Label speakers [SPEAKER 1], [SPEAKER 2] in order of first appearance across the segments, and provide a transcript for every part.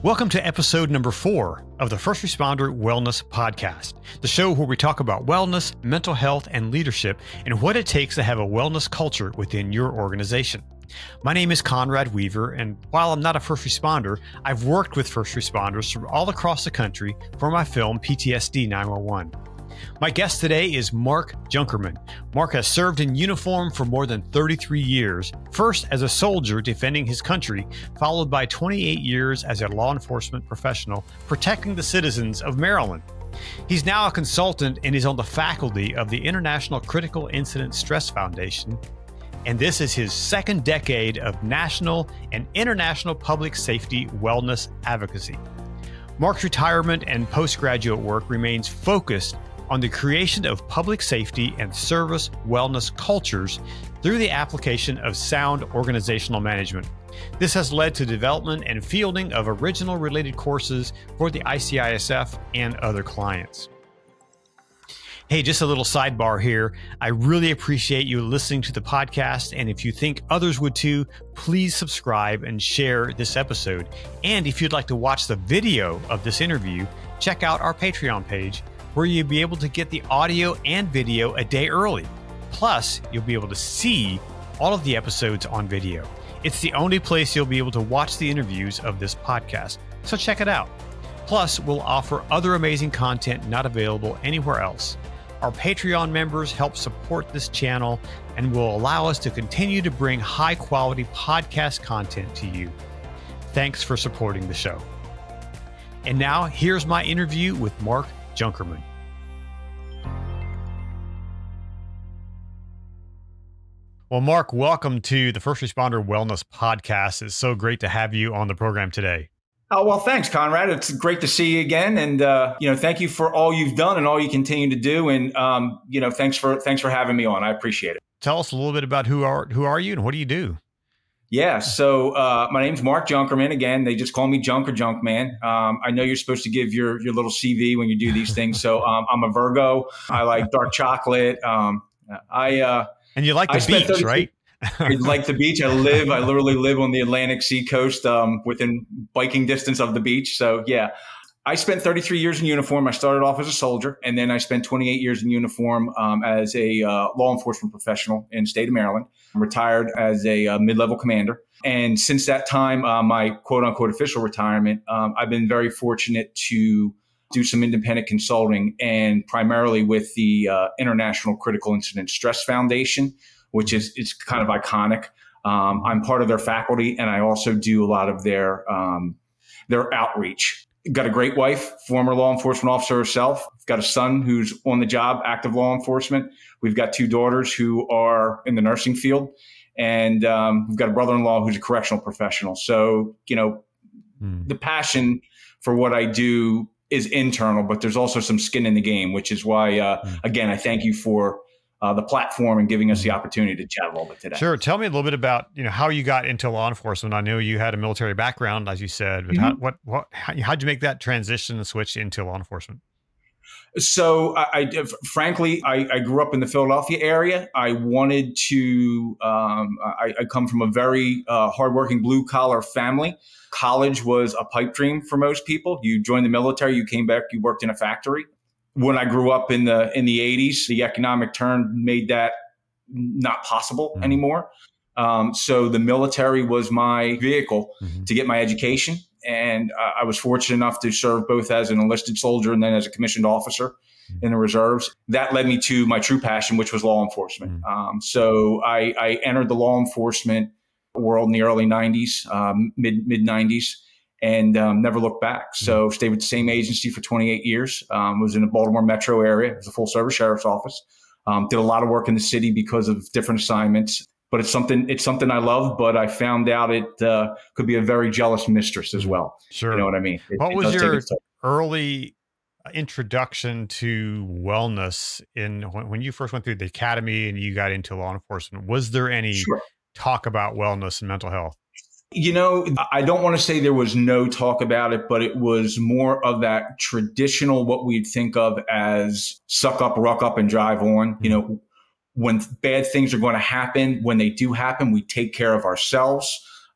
[SPEAKER 1] Welcome to episode number 4 of the First Responder Wellness Podcast, the show where we talk about wellness, mental health, and leadership, and what it takes to have a wellness culture within your organization. My name is Conrad Weaver, and while I'm not a first responder, I've worked with first responders from all across the country for my film PTSD 911. My guest today is Mark Junkerman. Mark has served in uniform for more than 33 years, first as a soldier defending his country, followed by 28 years as a law enforcement professional protecting the citizens of Maryland. He's now a consultant and is on the faculty of the International Critical Incident Stress Foundation, and this is his second decade of national and international public safety wellness advocacy. Mark's retirement and postgraduate work remains focused on the creation of public safety and service wellness cultures through the application of sound organizational management. This has led to development and fielding of original related courses for the ICISF and other clients. Hey, just a little sidebar here. I really appreciate you listening to the podcast, and if you think others would too, please subscribe and share this episode. And if you'd like to watch the video of this interview, check out our Patreon page, where you'll be able to get the audio and video a day early. Plus, you'll be able to see all of the episodes on video. It's the only place you'll be able to watch the interviews of this podcast, so check it out. Plus, we'll offer other amazing content not available anywhere else. Our Patreon members help support this channel and will allow us to continue to bring high-quality podcast content to you. Thanks for supporting the show. And now, here's my interview with Mark Junkerman. Well, Mark, welcome to the First Responder Wellness Podcast. It's so great to have you on the program today.
[SPEAKER 2] Oh, well, thanks, Conrad. It's great to see you again. And, thank you for all you've done and all you continue to do. And, thanks for having me on. I appreciate it.
[SPEAKER 1] Tell us a little bit about who are you and what do you do?
[SPEAKER 2] Yeah. So my name's Mark Junkerman. Again, they just call me Junk or Junk Man. I know you're supposed to give your little CV when you do these things. So I'm a Virgo. I like dark chocolate.
[SPEAKER 1] And you like the beach, right?
[SPEAKER 2] I like the beach. I literally live on the Atlantic seacoast, within biking distance of the beach. So yeah, I spent 33 years in uniform. I started off as a soldier, and then I spent 28 years in uniform as a law enforcement professional in the state of Maryland. I'm retired as a mid-level commander. And since that time, my quote-unquote official retirement, I've been very fortunate to do some independent consulting, and primarily with the International Critical Incident Stress Foundation, which is it's kind of iconic. I'm part of their faculty, and I also do a lot of their outreach. Got a great wife, former law enforcement officer herself. Got a son who's on the job, active law enforcement. We've got 2 daughters who are in the nursing field, and we've got a brother-in-law who's a correctional professional. So, the passion for what I do is internal, but there's also some skin in the game, which is why, again, I thank you for the platform and giving us the opportunity to chat a little bit today.
[SPEAKER 1] Sure. Tell me a little bit about, how you got into law enforcement. I know you had a military background, as you said, but how'd you make that transition and switch into law enforcement?
[SPEAKER 2] So I frankly, I grew up in the Philadelphia area. I wanted to, I come from a very hardworking blue collar family. College was a pipe dream for most people. You joined the military, you came back, you worked in a factory. When I grew up in the 80s, the economic turn made that not possible anymore. So the military was my vehicle to get my education. And I was fortunate enough to serve both as an enlisted soldier and then as a commissioned officer in the reserves. That led me to my true passion, which was law enforcement. So I entered the law enforcement world in the early 90s, mid 90s. And never looked back. So stayed with the same agency for 28 years. Was in the Baltimore metro area. It was a full service sheriff's office. Did a lot of work in the city because of different assignments. But it's something I love. But I found out it could be a very jealous mistress as well.
[SPEAKER 1] Sure.
[SPEAKER 2] You know what I mean?
[SPEAKER 1] What was your early introduction to wellness when you first went through the academy and you got into law enforcement? Was there any talk about wellness and mental health?
[SPEAKER 2] I don't want to say there was no talk about it, but it was more of that traditional, what we'd think of as suck up, ruck up, and drive on. When bad things are going to happen, when they do happen, we take care of ourselves.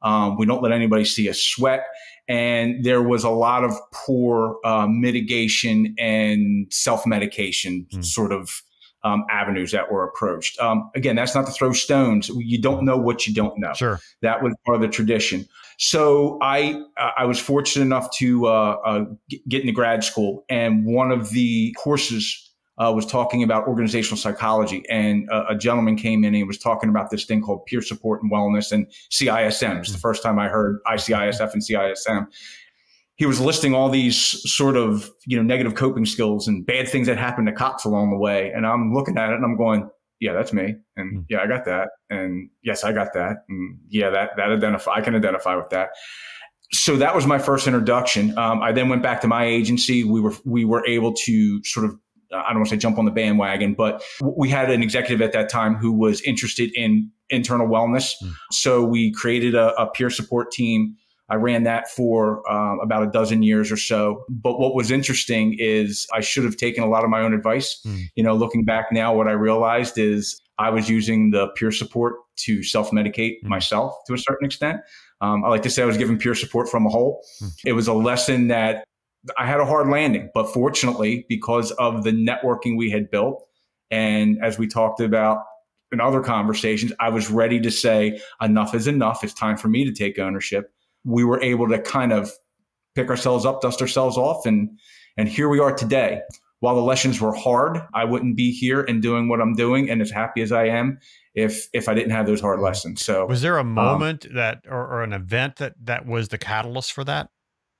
[SPEAKER 2] We don't let anybody see us sweat. And there was a lot of poor mitigation and self-medication sort of avenues that were approached. Again, that's not to throw stones. You don't know what you don't know.
[SPEAKER 1] Sure.
[SPEAKER 2] That was part of the tradition. So I was fortunate enough to get into grad school, and one of the courses was talking about organizational psychology, and a gentleman came in and he was talking about this thing called peer support and wellness and CISM. It's the first time I heard ICISF and CISM. He was listing all these sort of, negative coping skills and bad things that happened to cops along the way. And I'm looking at it and I'm going, yeah, that's me. And yeah, I got that. And yes, I got that. And yeah, I can identify with that. So that was my first introduction. I then went back to my agency. We were able to sort of, I don't want to say jump on the bandwagon, but we had an executive at that time who was interested in internal wellness. So we created a peer support team. I ran that for about a dozen years or so. But what was interesting is I should have taken a lot of my own advice. Looking back now, what I realized is I was using the peer support to self-medicate myself to a certain extent. I like to say I was given peer support from a hole. It was a lesson that I had a hard landing, but fortunately, because of the networking we had built, and as we talked about in other conversations, I was ready to say enough is enough. It's time for me to take ownership. We were able to kind of pick ourselves up, dust ourselves off, and here we are today. While the lessons were hard, I wouldn't be here and doing what I'm doing and as happy as I am if I didn't have those hard lessons. So
[SPEAKER 1] was there a moment or an event that was the catalyst for that?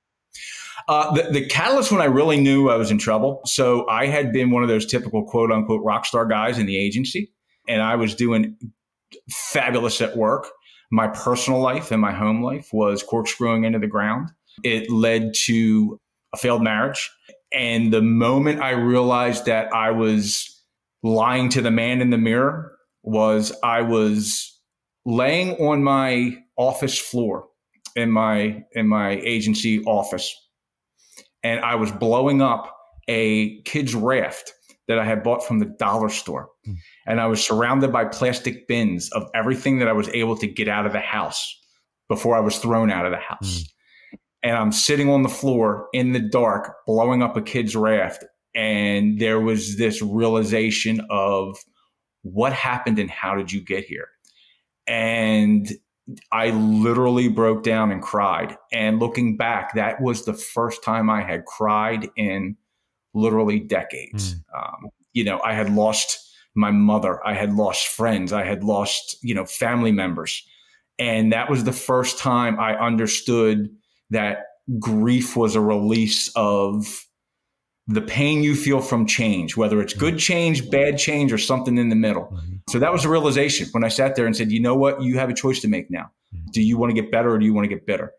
[SPEAKER 2] The catalyst when I really knew I was in trouble. So I had been one of those typical quote unquote rock star guys in the agency, and I was doing fabulous at work. My personal life and my home life was corkscrewing into the ground. It led to a failed marriage. And the moment I realized that I was lying to the man in the mirror was I was laying on my office floor in my agency office. And I was blowing up a kid's raft that I had bought from the dollar store. And I was surrounded by plastic bins of everything that I was able to get out of the house before I was thrown out of the house. And I'm sitting on the floor in the dark, blowing up a kid's raft. And there was this realization of what happened and how did you get here? And I literally broke down and cried. And looking back, that was the first time I had cried in literally decades. I had lost my mother. I had lost friends. I had lost, family members. And that was the first time I understood that grief was a release of the pain you feel from change, whether it's good change, bad change, or something in the middle. So that was a realization when I sat there and said, you know what? You have a choice to make now. Do you want to get better or do you want to get bitter?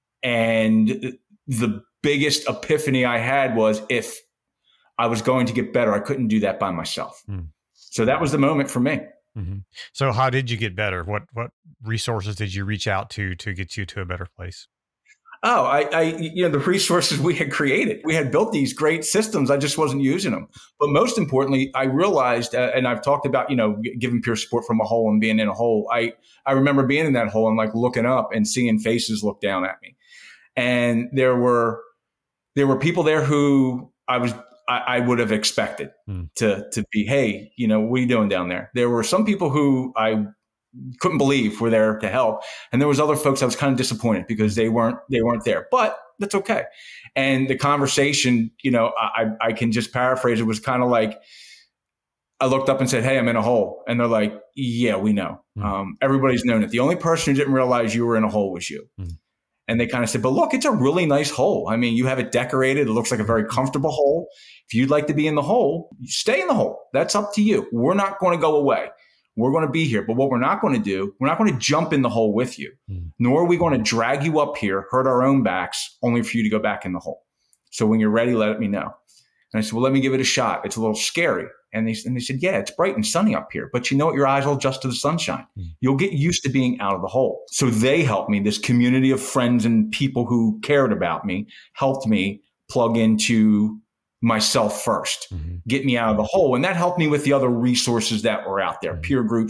[SPEAKER 2] And the biggest epiphany I had was if I was going to get better, I couldn't do that by myself. So that was the moment for me.
[SPEAKER 1] So how did you get better? What resources did you reach out to get you to a better place?
[SPEAKER 2] Oh, the resources we had created, we had built these great systems. I just wasn't using them. But most importantly, I realized, and I've talked about, giving peer support from a hole and being in a hole. I remember being in that hole and like looking up and seeing faces look down at me. And there were people there who I would have expected to be, hey, what are you doing down there? There were some people who I couldn't believe were there to help. And there was other folks I was kind of disappointed because they weren't there, but that's okay. And the conversation, I can just paraphrase. It was kind of like, I looked up and said, hey, I'm in a hole. And they're like, yeah, we know. Everybody's known it. The only person who didn't realize you were in a hole was you. And they kind of said, but look, it's a really nice hole. I mean, you have it decorated. It looks like a very comfortable hole. If you'd like to be in the hole, you stay in the hole. That's up to you. We're not going to go away. We're going to be here. But what we're not going to do, we're not going to jump in the hole with you, nor are we going to drag you up here, hurt our own backs, only for you to go back in the hole. So when you're ready, let me know. And I said, well, let me give it a shot. It's a little scary. And they said, yeah, it's bright and sunny up here, but your eyes will adjust to the sunshine. You'll get used to being out of the hole. So they helped me. This community of friends and people who cared about me helped me plug into myself first, get me out of the hole. And that helped me with the other resources that were out there, peer groups,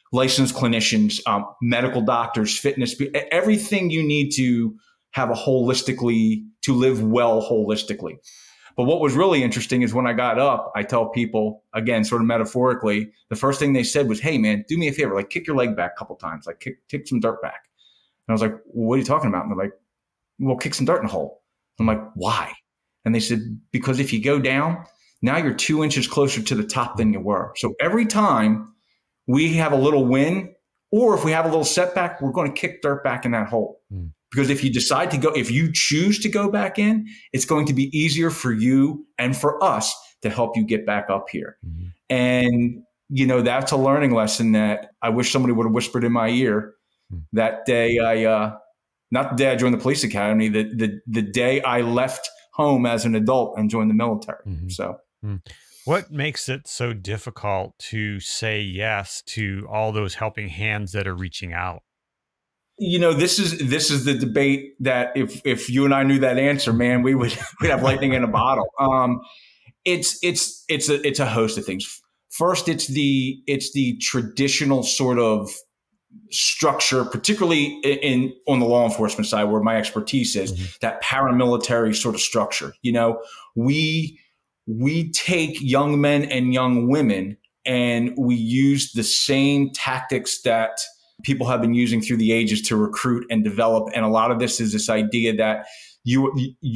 [SPEAKER 2] licensed clinicians, medical doctors, fitness, everything you need to have to live well holistically. But what was really interesting is when I got up, I tell people, again, sort of metaphorically, the first thing they said was, hey, man, do me a favor, like kick your leg back a couple times, like kick some dirt back. And I was like, well, what are you talking about? And they're like, well, kick some dirt in the hole. I'm like, why? And they said, because if you go down, now you're 2 inches closer to the top than you were. So every time we have a little win, or if we have a little setback, we're going to kick dirt back in that hole. Because if you choose to go back in, it's going to be easier for you and for us to help you get back up here. Mm-hmm. And, that's a learning lesson that I wish somebody would have whispered in my ear that day. Not the day I joined the police academy, the day I left home as an adult and joined the military. Mm-hmm. So
[SPEAKER 1] what makes it so difficult to say yes to all those helping hands that are reaching out?
[SPEAKER 2] This is the debate that if you and I knew that answer, man, we'd have lightning in a bottle. It's a host of things. First, it's the traditional sort of structure, particularly on the law enforcement side, where my expertise is, mm-hmm. that paramilitary sort of structure. We take young men and young women, and we use the same tactics that people have been using through the ages to recruit and develop. And a lot of this is this idea that you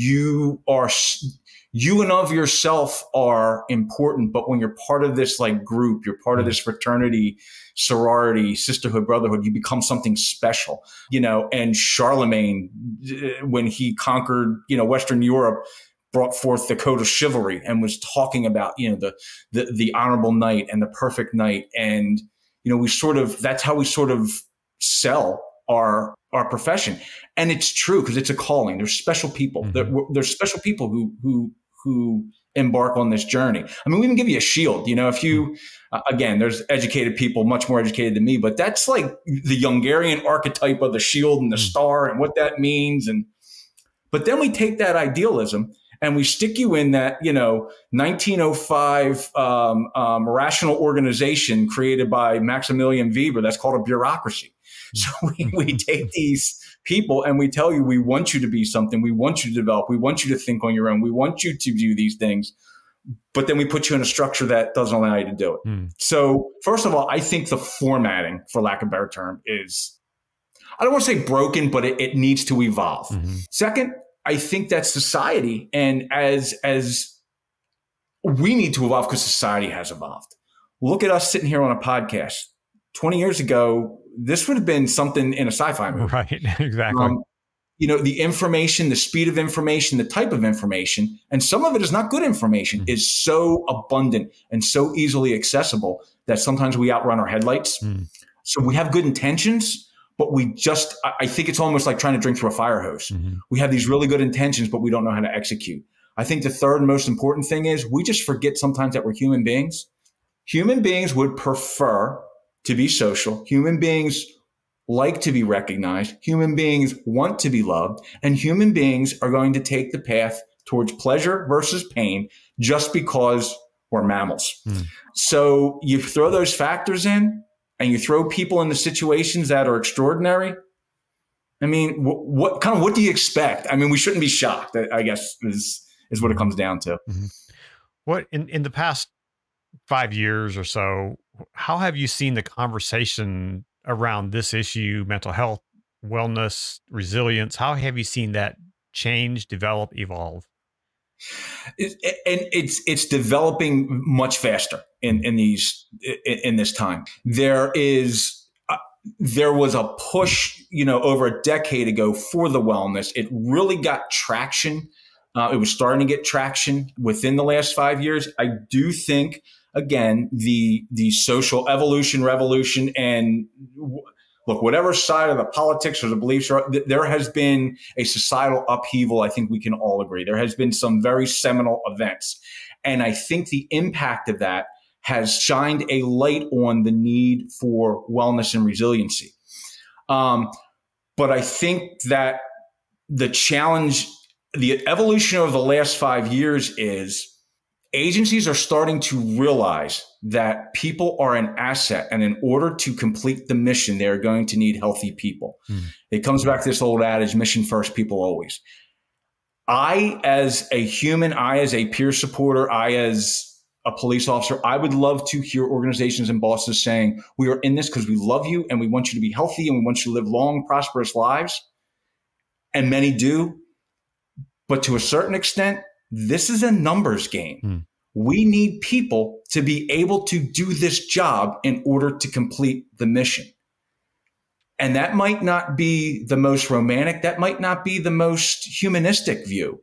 [SPEAKER 2] and of yourself are important, but when you're part of this like group, you're part of this fraternity, sorority, sisterhood, brotherhood, you become something special. And Charlemagne, when he conquered, Western Europe, brought forth the code of chivalry and was talking about, the honorable knight and the perfect knight. And that's how we sort of sell our profession. And it's true, because it's a calling. There's special people. Mm-hmm. There's special people who embark on this journey. I mean, we even give you a shield. If you, again, there's educated people, much more educated than me, but that's like the Hungarian archetype of the shield and the star and what that means. But then we take that idealism and we stick you in that, 1905 rational organization created by Maximilian Weber. That's called a bureaucracy. So we take these people and we tell you, we want you to be something. We want you to develop. We want you to think on your own. We want you to do these things. But then we put you in a structure that doesn't allow you to do it. So first of all, I think the formatting, for lack of a better term, is, I don't want to say broken, but it needs to evolve. Mm-hmm. Second, I think that society, and as we need to evolve, because society has evolved. Look at us sitting here on a podcast. 20 years ago, this would have been something in a sci-fi movie.
[SPEAKER 1] Right, exactly.
[SPEAKER 2] The information, the speed of information, the type of information, and some of it is not good information, is so abundant and so easily accessible that sometimes we outrun our headlights. So we have good intentions, but I think it's almost like trying to drink through a fire hose. Mm-hmm. We have these really good intentions, but we don't know how to execute. I think the third most important thing is we just forget sometimes that we're human beings. Human beings would prefer to be social. Human beings like to be recognized. Human beings want to be loved. And human beings are going to take the path towards pleasure versus pain just because we're mammals. So you throw those factors in, and you throw people into situations that are extraordinary. I mean, what do you expect? I mean, we shouldn't be shocked, I guess, is what it comes down to.
[SPEAKER 1] Mm-hmm. What in the past 5 years or so, how have you seen the conversation around this issue, mental health, wellness, resilience? How have you seen that change, develop, evolve?
[SPEAKER 2] It's developing much faster in this time. There was a push, over a decade ago for the wellness. It really got traction. It was starting to get traction within the last 5 years. I do think, again, the social evolution, revolution, and look, whatever side of the politics or the beliefs are, there has been a societal upheaval. I think we can all agree. There has been some very seminal events. And I think the impact of that has shined a light on the need for wellness and resiliency. But I think that the challenge, the evolution of the last 5 years is, Agencies are starting to realize that people are an asset, and in order to complete the mission, they're going to need healthy people. It comes back to this old adage, mission first, people always. I, as a human, I, as a peer supporter, I, as a police officer, I would love to hear organizations and bosses saying, we are in this because we love you and we want you to be healthy and we want you to live long, prosperous lives. And many do. But to a certain extent, this is a numbers game. We need people to be able to do this job in order to complete the mission. And that might not be the most romantic. That might not be the most humanistic view.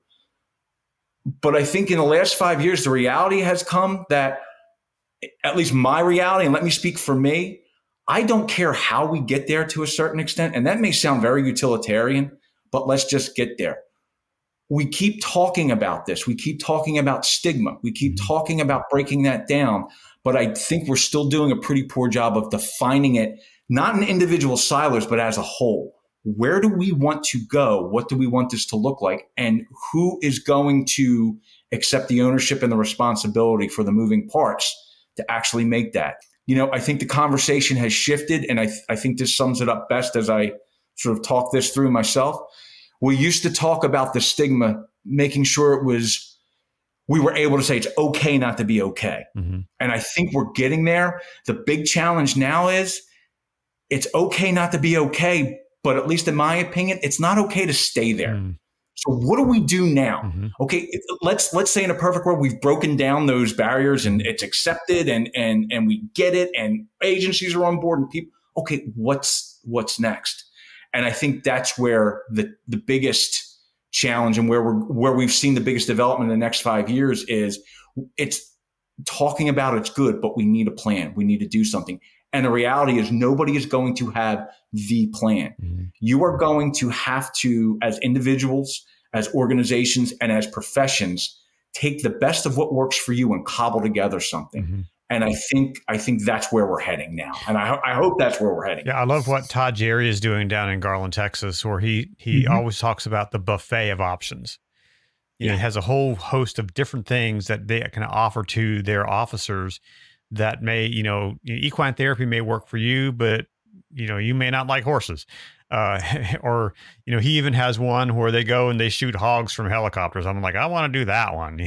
[SPEAKER 2] But I think in the last 5 years, the reality has come that, at least my reality, and let me speak for me, I don't care how we get there to a certain extent. And that may sound very utilitarian, but let's just get there. We keep talking about this. We keep talking about stigma. We keep talking about breaking that down. But I think we're still doing a pretty poor job of defining it, not in individual silos, but as a whole. Where do we want to go? What do we want this to look like? And who is going to accept the ownership and the responsibility for the moving parts to actually make that? I think the conversation has shifted, and I think this sums it up best as I sort of talk this through myself. We used to talk about the stigma, making sure we were able to say it's okay not to be okay. And I think we're getting there. The big challenge now is it's okay not to be okay, but at least in my opinion, it's not okay to stay there. So what do we do now? Okay, let's say in a perfect world, we've broken down those barriers and it's accepted and we get it and agencies are on board and people, okay, what's next? And I think that's where the biggest challenge and where we've seen the biggest development in the next 5 years is it's talking about it's good, but we need a plan. We need to do something. And the reality is nobody is going to have the plan. You are going to have to, as individuals, as organizations, and as professions, take the best of what works for you and cobble together something. And I think that's where we're heading now. And I hope that's where we're heading.
[SPEAKER 1] Yeah, I love what Todd Jerry is doing down in Garland, Texas, where he always talks about the buffet of options. He has a whole host of different things that they can offer to their officers that may, equine therapy may work for you, but, you may not like horses. Or, he even has one where they go and they shoot hogs from helicopters. I'm like, I want to do that one,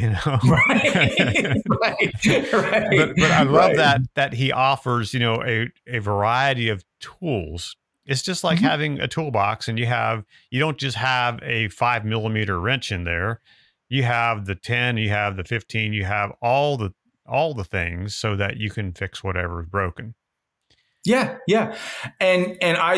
[SPEAKER 1] Right. But I love that he offers, a variety of tools. It's just like having a toolbox, and you don't just have a 5mm wrench in there. You have the 10, you have the 15, you have all the things so that you can fix whatever is broken.
[SPEAKER 2] Yeah. And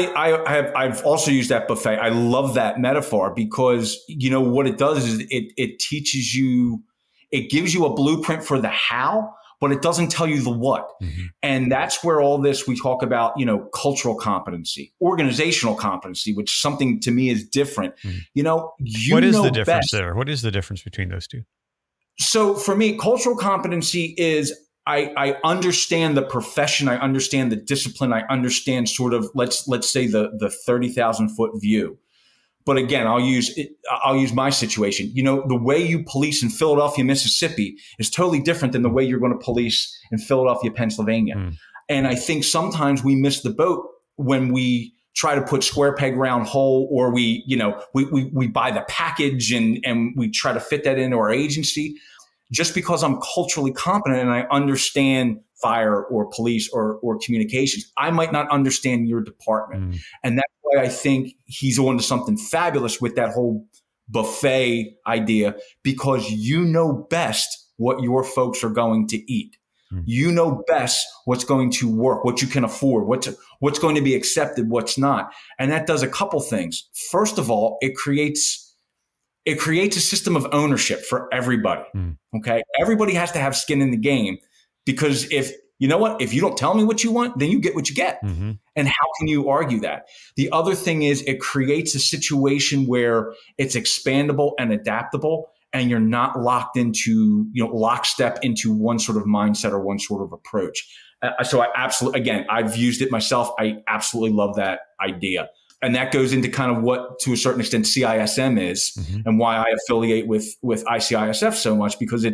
[SPEAKER 2] I've also used that buffet. I love that metaphor because, what it does is it teaches you, it gives you a blueprint for the how, but it doesn't tell you the what. And that's where all this, we talk about, cultural competency, organizational competency, which something to me is different. What
[SPEAKER 1] is the difference there? What is the difference between those two?
[SPEAKER 2] So for me, cultural competency is I understand the profession. I understand the discipline. I understand sort of, let's say the 30,000 foot view. But again, I'll use my situation. The way you police in Philadelphia, Mississippi is totally different than the way you're going to police in Philadelphia, Pennsylvania. And I think sometimes we miss the boat when we try to put square peg round hole, or we buy the package and we try to fit that into our agency. Just because I'm culturally competent and I understand fire or police or communications, I might not understand your department. And that's why I think he's on to something fabulous with that whole buffet idea, because you know best what your folks are going to eat. You know best what's going to work, what you can afford, what's going to be accepted, what's not. And that does a couple things. First of all, it creates a system of ownership for everybody. Okay. Everybody has to have skin in the game, because if you don't tell me what you want, then you get what you get. And how can you argue that? The other thing is it creates a situation where it's expandable and adaptable, and you're not locked into, lockstep into one sort of mindset or one sort of approach. So I've used it myself. I absolutely love that idea. And that goes into kind of what, to a certain extent, CISM is, and why I affiliate with ICISF so much, because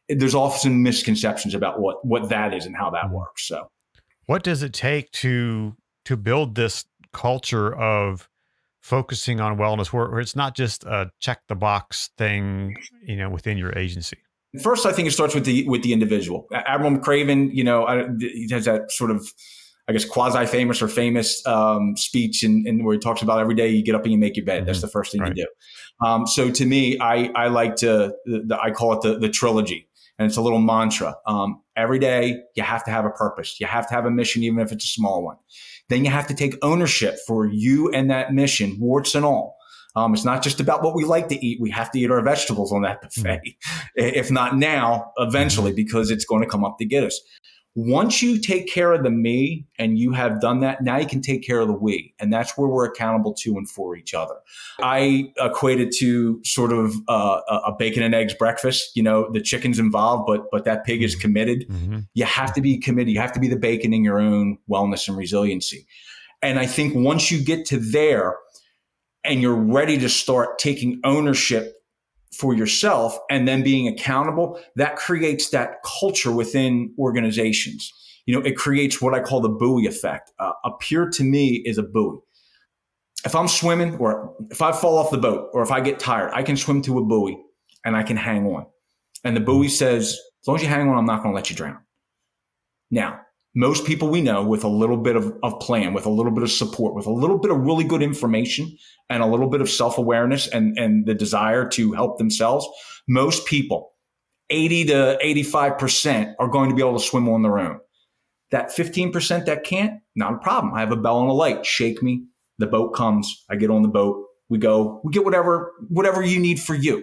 [SPEAKER 2] there's often misconceptions about what that is and how that works. So
[SPEAKER 1] what does it take to build this culture of focusing on wellness where it's not just a check the box thing, within your agency?
[SPEAKER 2] first, I think it starts with the individual. Admiral McRaven, he has that sort of, I guess, quasi-famous or famous speech and where he talks about every day you get up and you make your bed. That's the first thing you do. So to me, I like I call it the trilogy, and it's a little mantra. Every day you have to have a purpose. You have to have a mission, even if it's a small one. Then you have to take ownership for you and that mission, warts and all. It's not just about what we like to eat. We have to eat our vegetables on that buffet. If not now, eventually, because it's going to come up to get us. Once you take care of the me and you have done that, now you can take care of the we. And that's where we're accountable to and for each other. I equate it to sort of a bacon and eggs breakfast. The chicken's involved, but that pig is committed. You have to be committed. You have to be the bacon in your own wellness and resiliency. And I think once you get to there and you're ready to start taking ownership for yourself and then being accountable, that creates that culture within organizations. It creates what I call the buoy effect. A peer to me is a buoy. If I'm swimming or if I fall off the boat or if I get tired, I can swim to a buoy and I can hang on. And the buoy says, as long as you hang on, I'm not going to let you drown. Now, most people we know, with a little bit of plan, with a little bit of support, with a little bit of really good information and a little bit of self-awareness and the desire to help themselves, most people, 80 to 85%, are going to be able to swim on their own. That 15% that can't, not a problem. I have a bell and a light. Shake me. The boat comes. I get on the boat. We go. We get whatever you need for you.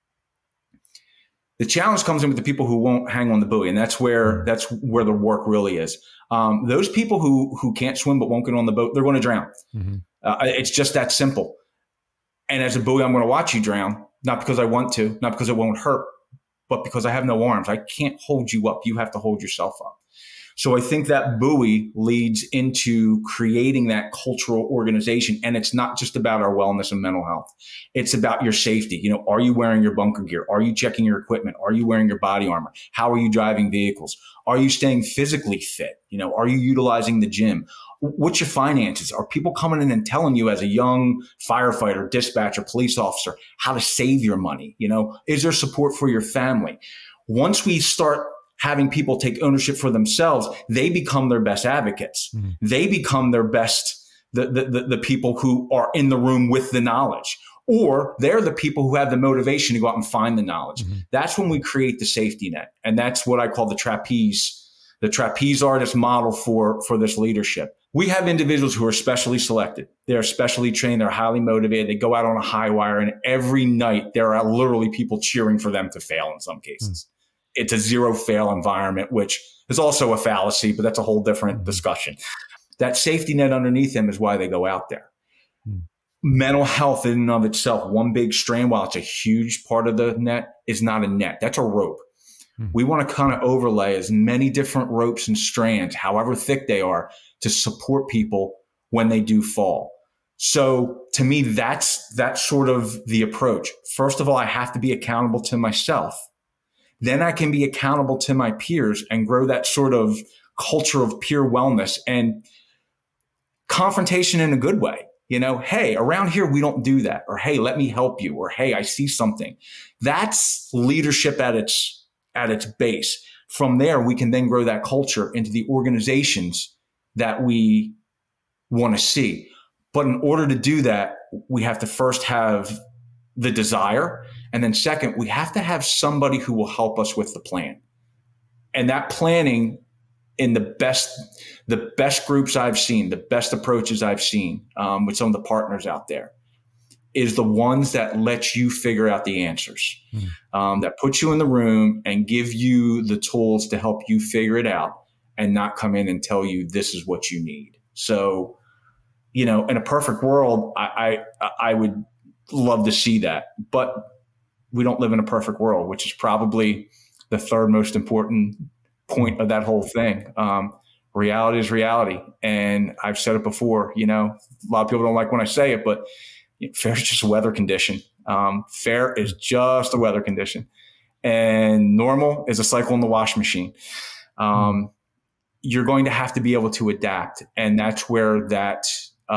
[SPEAKER 2] The challenge comes in with the people who won't hang on the buoy, and that's where the work really is. Those people who can't swim but won't get on the boat, they're going to drown. It's just that simple. And as a buoy, I'm going to watch you drown, not because I want to, not because it won't hurt, but because I have no arms. I can't hold you up. You have to hold yourself up. So I think that buoy leads into creating that cultural organization. And it's not just about our wellness and mental health. It's about your safety. Are you wearing your bunker gear? Are you checking your equipment? Are you wearing your body armor? How are you driving vehicles? Are you staying physically fit? Are you utilizing the gym? What's your finances? Are people coming in and telling you as a young firefighter, dispatcher, police officer, how to save your money? Is there support for your family? Once we start having people take ownership for themselves, they become their best advocates. They become their best, the people who are in the room with the knowledge, or they're the people who have the motivation to go out and find the knowledge. That's when we create the safety net. And that's what I call the trapeze artist model for this leadership. We have individuals who are specially selected. They're specially trained. They're highly motivated. They go out on a high wire, and every night there are literally people cheering for them to fail in some cases. It's a zero fail environment, which is also a fallacy, but that's a whole different discussion. That safety net underneath them is why they go out there. Mental health in and of itself, one big strand, while it's a huge part of the net, is not a net. That's a rope. We want to kind of overlay as many different ropes and strands, however thick they are, to support people when they do fall. So to me, that's sort of the approach. First of all, I have to be accountable to myself. Then I can be accountable to my peers and grow that sort of culture of peer wellness and confrontation in a good way. Hey, around here, we don't do that. Or, hey, let me help you. Or, hey, I see something. That's leadership at its base. From there, we can then grow that culture into the organizations that we want to see. But in order to do that, we have to first have the desire. And then second, we have to have somebody who will help us with the plan. And that planning, in the best groups I've seen, the best approaches I've seen with some of the partners out there, is the ones that let you figure out the answers, that put you in the room and give you the tools to help you figure it out and not come in and tell you this is what you need. So, in a perfect world, I would love to see that, but we don't live in a perfect world, which is probably the third most important point of that whole thing. Reality is reality. And I've said it before, a lot of people don't like when I say it, but fair is just a weather condition. Fair is just a weather condition. and normal is a cycle in the wash machine. You're going to have to be able to adapt. And that's where that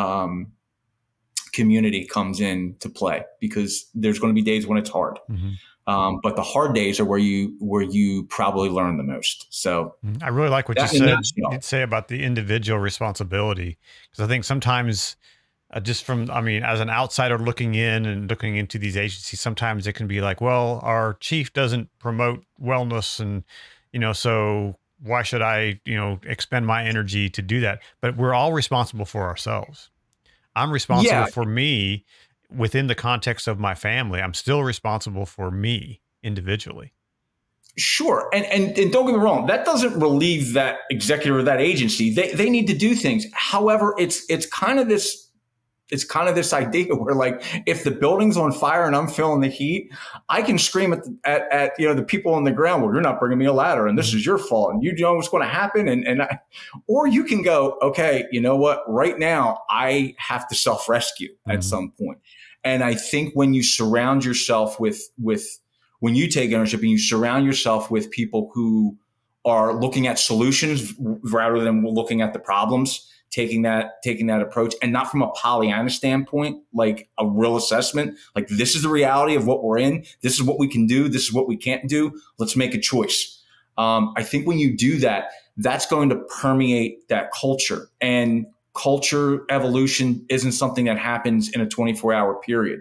[SPEAKER 2] community comes in to play, because there's going to be days when it's hard. But the hard days are where you probably learn the most. So
[SPEAKER 1] I really like what you said. You'd say about the individual responsibility, because I think sometimes just from, as an outsider looking in and looking into these agencies, sometimes it can be like, well, our chief doesn't promote wellness, and so why should I expend my energy to do that? But we're all responsible for ourselves. I'm responsible for me within the context of my family. I'm still responsible for me individually.
[SPEAKER 2] Sure. And don't get me wrong, that doesn't relieve that executive or that agency. They need to do things. However, it's kind of this idea where, like, if the building's on fire and I'm feeling the heat, I can scream at the people on the ground, well, you're not bringing me a ladder and this is your fault and you know what's going to happen. Or you can go, okay, you know what? Right now I have to self-rescue at some point. And I think when you surround yourself with when you take ownership and you surround yourself with people who are looking at solutions rather than looking at the problems, taking that approach, and not from a Pollyanna standpoint, like a real assessment, like this is the reality of what we're in. This is what we can do. This is what we can't do. Let's make a choice. I think when you do that, that's going to permeate that culture, and culture evolution isn't something that happens in a 24-hour period.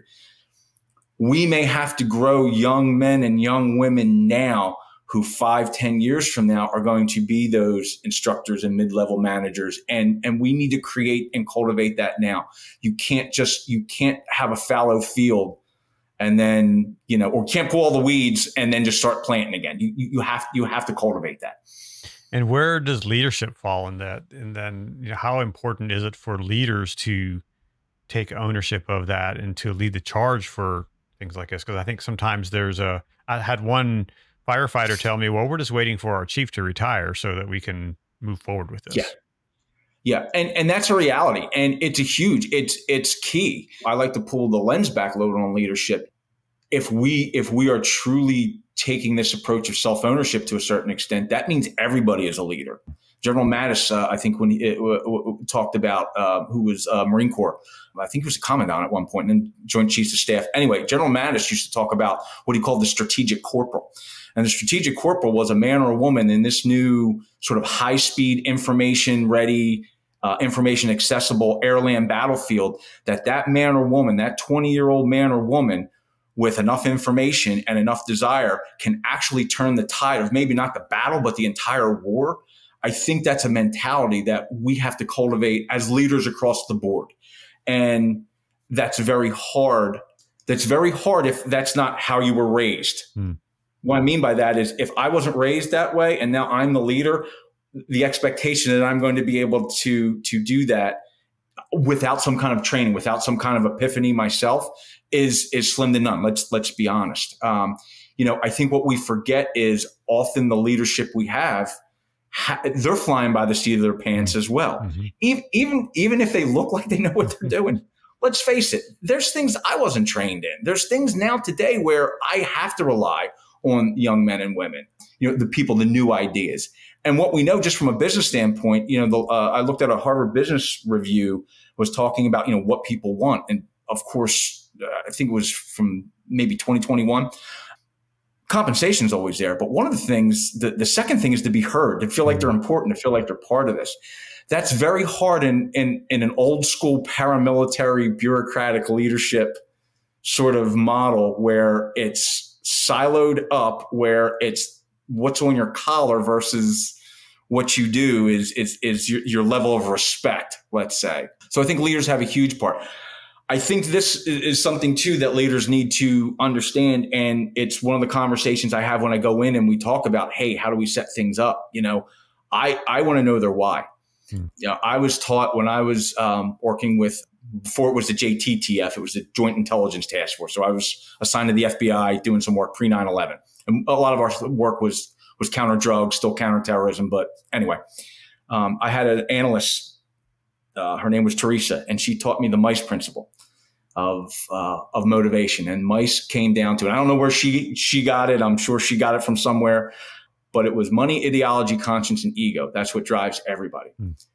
[SPEAKER 2] We may have to grow young men and young women now who 5-10 years from now are going to be those instructors and mid-level managers. And we need to create and cultivate that now. You can't have a fallow field and then, or can't pull all the weeds and then just start planting again. You have to cultivate that.
[SPEAKER 1] And where does leadership fall in that? And then, how important is it for leaders to take ownership of that and to lead the charge for things like this? Because I think sometimes I had one firefighter tell me, well, we're just waiting for our chief to retire so that we can move forward with this.
[SPEAKER 2] Yeah. And that's a reality. And it's key. I like to pull the lens back a little on leadership. If we are truly taking this approach of self-ownership to a certain extent, that means everybody is a leader. General Mattis, I think when he talked about, who was Marine Corps, I think he was a commandant at one point, and then Joint Chiefs of Staff. Anyway, General Mattis used to talk about what he called the strategic corporal. And the strategic corporal was a man or a woman in this new sort of high-speed, information-ready, information accessible airland battlefield, that man or woman, that 20-year-old man or woman with enough information and enough desire can actually turn the tide of maybe not the battle, but the entire war. I think that's a mentality that we have to cultivate as leaders across the board. And that's very hard. That's very hard if that's not how you were raised. What I mean by that is, if I wasn't raised that way and now I'm the leader, the expectation that I'm going to be able to do that without some kind of training, without some kind of epiphany myself is slim to none. Let's be honest. I think what we forget is often the leadership we have, they're flying by the seat of their pants as well. Even if they look like they know what they're doing. Let's face it, there's things I wasn't trained in. There's things now today where I have to rely on young men and women, the people, the new ideas. And what we know just from a business standpoint, I looked at a Harvard Business Review was talking about, what people want. And of course, I think it was from maybe 2021. Compensation is always there. But one of the things, the second thing is to be heard, to feel like they're important, to feel like they're part of this. That's very hard in an old school paramilitary bureaucratic leadership sort of model where it's siloed up, where it's what's on your collar versus what you do is your level of respect, let's say. So I think leaders have a huge part. I think this is something too that leaders need to understand. And it's one of the conversations I have when I go in and we talk about, hey, how do we set things up? I want to know their why. I was taught when I was working with, before it was the JTTF, it was the Joint Intelligence Task Force. So I was assigned to the FBI doing some work pre 9/11. And a lot of our work was counter drugs, still counterterrorism. But anyway, I had an analyst, her name was Teresa, and she taught me the MICE principle. of motivation. And MICE came down to it. I don't know where she got it. I'm sure she got it from somewhere, but it was money, ideology, conscience, and ego. That's what drives everybody.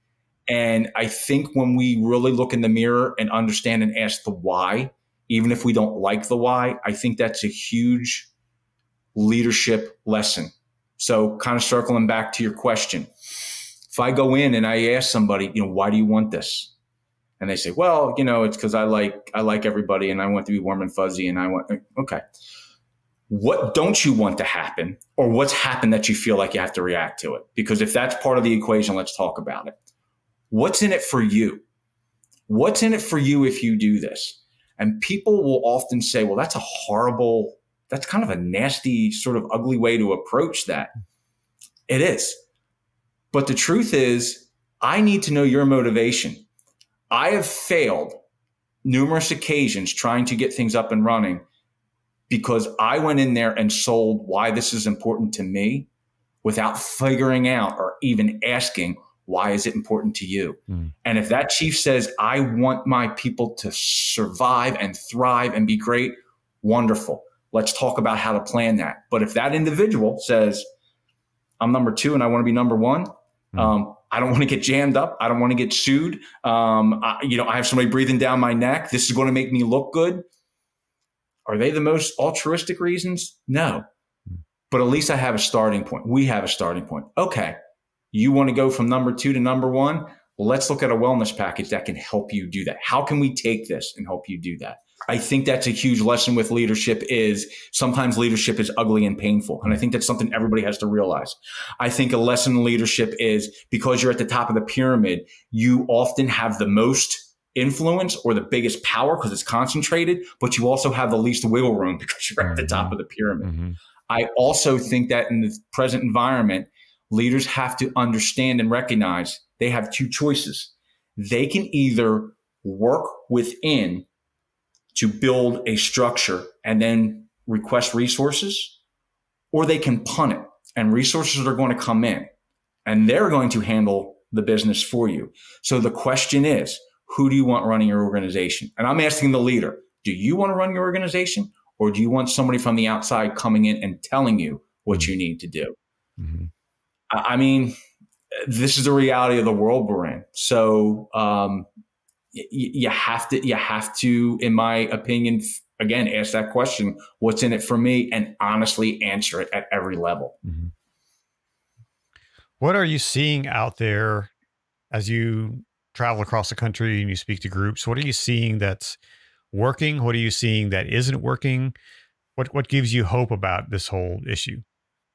[SPEAKER 2] And I think when we really look in the mirror and understand and ask the why, even if we don't like the why, I think that's a huge leadership lesson. So kind of circling back to your question, if I go in and I ask somebody, why do you want this? And they say, well, it's because I like everybody and I want to be warm and fuzzy and I want, okay. What don't you want to happen, or what's happened that you feel like you have to react to it? Because if that's part of the equation, let's talk about it. What's in it for you? What's in it for you if you do this? And people will often say, well, that's kind of a nasty, sort of ugly way to approach that. It is. But the truth is, I need to know your motivation. I have failed numerous occasions trying to get things up and running because I went in there and sold why this is important to me without figuring out or even asking, why is it important to you? And if that chief says, I want my people to survive and thrive and be great, wonderful. Let's talk about how to plan that. But if that individual says, I'm number 2 and I want to be number 1, I don't want to get jammed up. I don't want to get sued. I have somebody breathing down my neck. This is going to make me look good. Are they the most altruistic reasons? No. But at least I have a starting point. We have a starting point. Okay. You want to go from number 2 to number 1? Well, let's look at a wellness package that can help you do that. How can we take this and help you do that? I think that's a huge lesson with leadership is sometimes leadership is ugly and painful. And I think that's something everybody has to realize. I think a lesson in leadership is because you're at the top of the pyramid, you often have the most influence or the biggest power because it's concentrated, but you also have the least wiggle room because you're at the top of the pyramid. I also think that in the present environment, leaders have to understand and recognize they have 2 choices. They can either work within to build a structure and then request resources, or they can punt it and resources are going to come in and they're going to handle the business for you. So the question is, who do you want running your organization? And I'm asking the leader, do you want to run your organization, or do you want somebody from the outside coming in and telling you what you need to do? I mean, this is the reality of the world we're in. So you have to, in my opinion, again, ask that question, what's in it for me, and honestly answer it at every level.
[SPEAKER 1] What are you seeing out there as you travel across the country and you speak to groups? What are you seeing that's working? What are you seeing that isn't working? What gives you hope about this whole issue?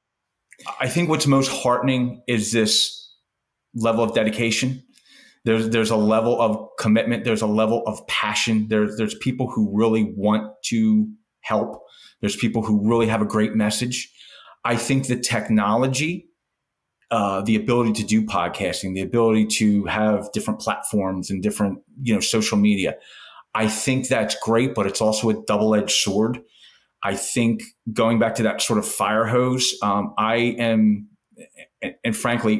[SPEAKER 2] I think what's most heartening is this level of dedication. There's a level of commitment. There's a level of passion. There's people who really want to help. There's people who really have a great message. I think the technology, the ability to do podcasting, the ability to have different platforms and different, social media, I think that's great, but it's also a double-edged sword. I think going back to that sort of fire hose, I am, and frankly,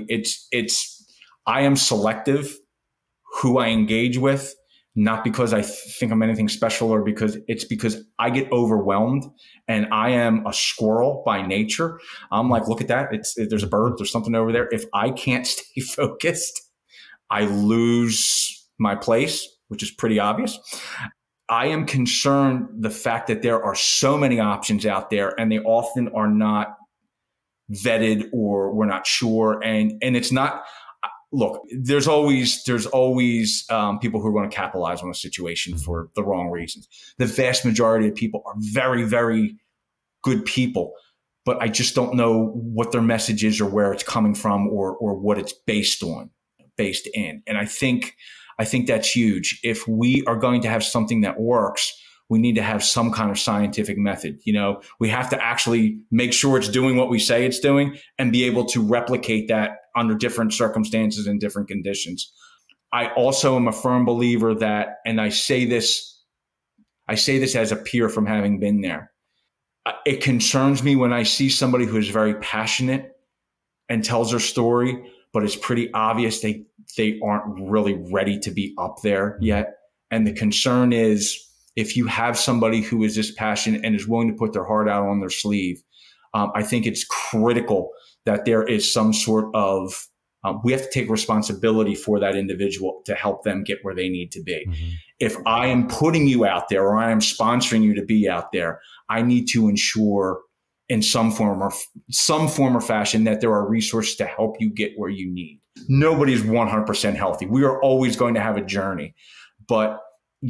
[SPEAKER 2] I am selective who I engage with, not because I think I'm anything special or because I get overwhelmed and I am a squirrel by nature. I'm like, look at that. There's a bird, there's something over there. If I can't stay focused, I lose my place, which is pretty obvious. I am concerned the fact that there are so many options out there and they often are not vetted or we're not sure. And it's not, look, there's always people who are going to capitalize on a situation for the wrong reasons. The vast majority of people are very, very good people, but I just don't know what their message is or where it's coming from or what it's based in. And I think that's huge. If we are going to have something that works, we need to have some kind of scientific method. We have to actually make sure it's doing what we say it's doing and be able to replicate that under different circumstances and different conditions. I also am a firm believer that, and I say this as a peer from having been there. It concerns me when I see somebody who is very passionate and tells their story, but it's pretty obvious they aren't really ready to be up there yet. And the concern is if you have somebody who is this passionate and is willing to put their heart out on their sleeve, I think it's critical that there is some sort of, we have to take responsibility for that individual to help them get where they need to be. Mm-hmm. If I am putting you out there, or I am sponsoring you to be out there, I need to ensure in some form or fashion that there are resources to help you get where you need. Nobody's 100% healthy. We are always going to have a journey, but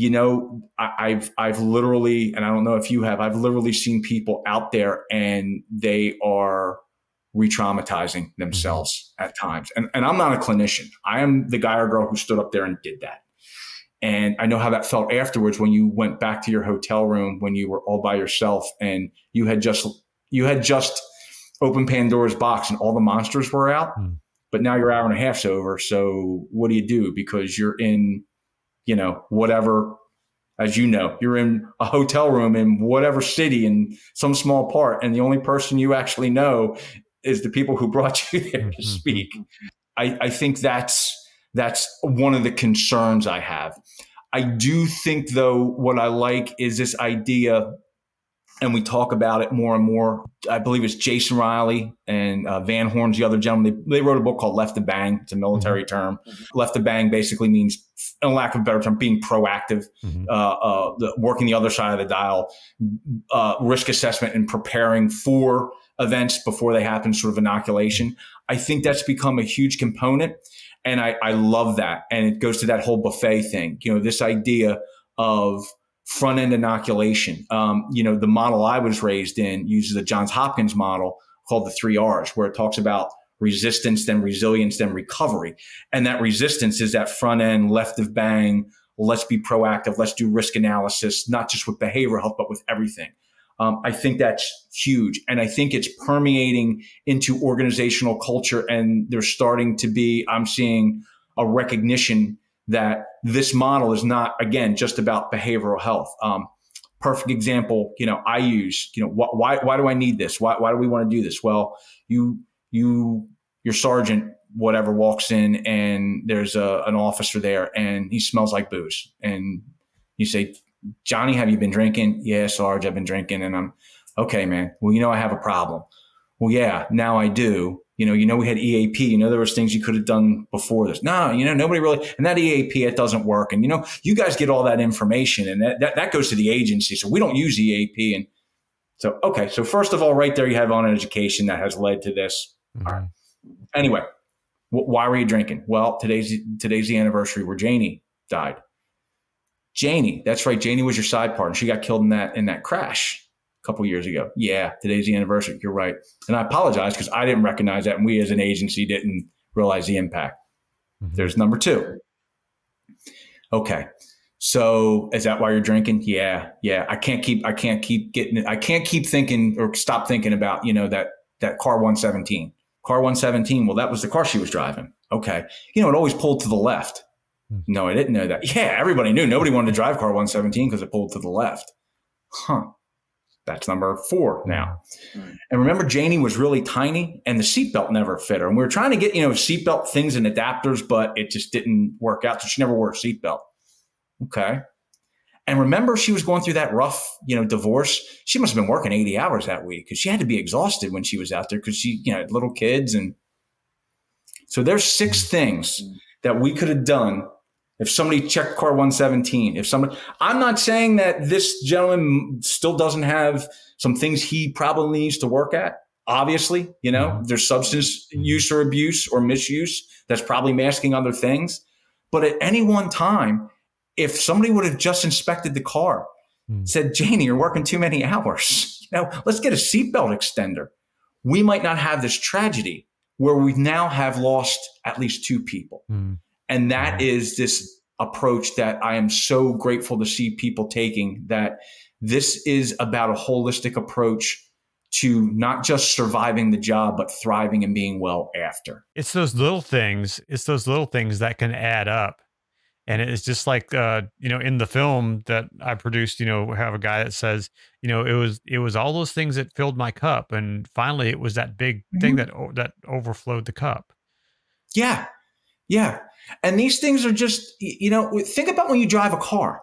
[SPEAKER 2] I've literally, and I don't know if you have, I've literally seen people out there and they are re-traumatizing themselves at times. And I'm not a clinician. I am the guy or girl who stood up there and did that. And I know how that felt afterwards when you went back to your hotel room, when you were all by yourself and you had just opened Pandora's box and all the monsters were out, but now your hour and a half's over. So what do you do? Because you're in, whatever, as you're in a hotel room in whatever city in some small part. And the only person you actually know is the people who brought you there to speak. I think that's one of the concerns I have. I do think, though, what I like is this idea, and we talk about it more and more. I believe it's Jason Riley and Van Horn's the other gentleman. They wrote a book called Left to Bang. It's a military term. Left to Bang basically means, in lack of a better term, being proactive, working the other side of the dial, risk assessment and preparing for events before they happen, sort of inoculation. I think that's become a huge component. And I love that. And it goes to that whole buffet thing, this idea of front end inoculation. The model I was raised in uses the Johns Hopkins model called the 3 R's, where it talks about resistance, then resilience, then recovery. And that resistance is that front end, left of bang. Let's be proactive. Let's do risk analysis, not just with behavioral health, but with everything. I think that's huge. And I think it's permeating into organizational culture. And there's starting to be, I'm seeing a recognition that this model is not, again, just about behavioral health. Perfect example, I use, why do I need this? Why do we want to do this? Well, your sergeant, whatever, walks in and there's an officer there and he smells like booze. And you say, Johnny, have you been drinking? Yeah, Sarge, I've been drinking. And I'm, okay, man. Well, I have a problem. Well, yeah, now I do. We had EAP. There was things you could have done before this. No, nobody really. And that EAP, it doesn't work. And, you guys get all that information and that goes to the agency. So we don't use EAP. And so, okay. So first of all, right there, you have on education that has led to this. All right. Anyway, why were you drinking? Well, today's the anniversary where Janie died. Janie, that's right. Janie was your side partner. She got killed in that crash a couple of years ago. Yeah, today's the anniversary. You're right. And I apologize because I didn't recognize that, and we as an agency didn't realize the impact. There's number 2. Okay, so is that why you're drinking? Yeah. I can't keep thinking or stop thinking about that car 117. Car 117. Well, that was the car she was driving. Okay, it always pulled to the left. No, I didn't know that. Yeah, everybody knew. Nobody wanted to drive car 117 because it pulled to the left. That's number 4 now. And remember, Janie was really tiny and the seatbelt never fit her. And we were trying to get, seatbelt things and adapters, but it just didn't work out. So she never wore a seatbelt. Okay. And remember, she was going through that rough, divorce. She must have been working 80 hours that week because she had to be exhausted when she was out there because she, had little kids. And so there's 6 things that we could have done if somebody checked car 117, I'm not saying that this gentleman still doesn't have some things he probably needs to work at. Obviously, there's substance use or abuse or misuse that's probably masking other things. But at any one time, if somebody would have just inspected the car, said, Janie, you're working too many hours, let's get a seatbelt extender. We might not have this tragedy where we now have lost at least 2 people. And that is this approach that I am so grateful to see people taking, that this is about a holistic approach to not just surviving the job, but thriving and being well after.
[SPEAKER 1] It's those little things. That can add up. And it's just like, in the film that I produced, we have a guy that says, it was all those things that filled my cup. And finally it was that big thing that overflowed the cup.
[SPEAKER 2] Yeah. And these things are just, think about when you drive a car.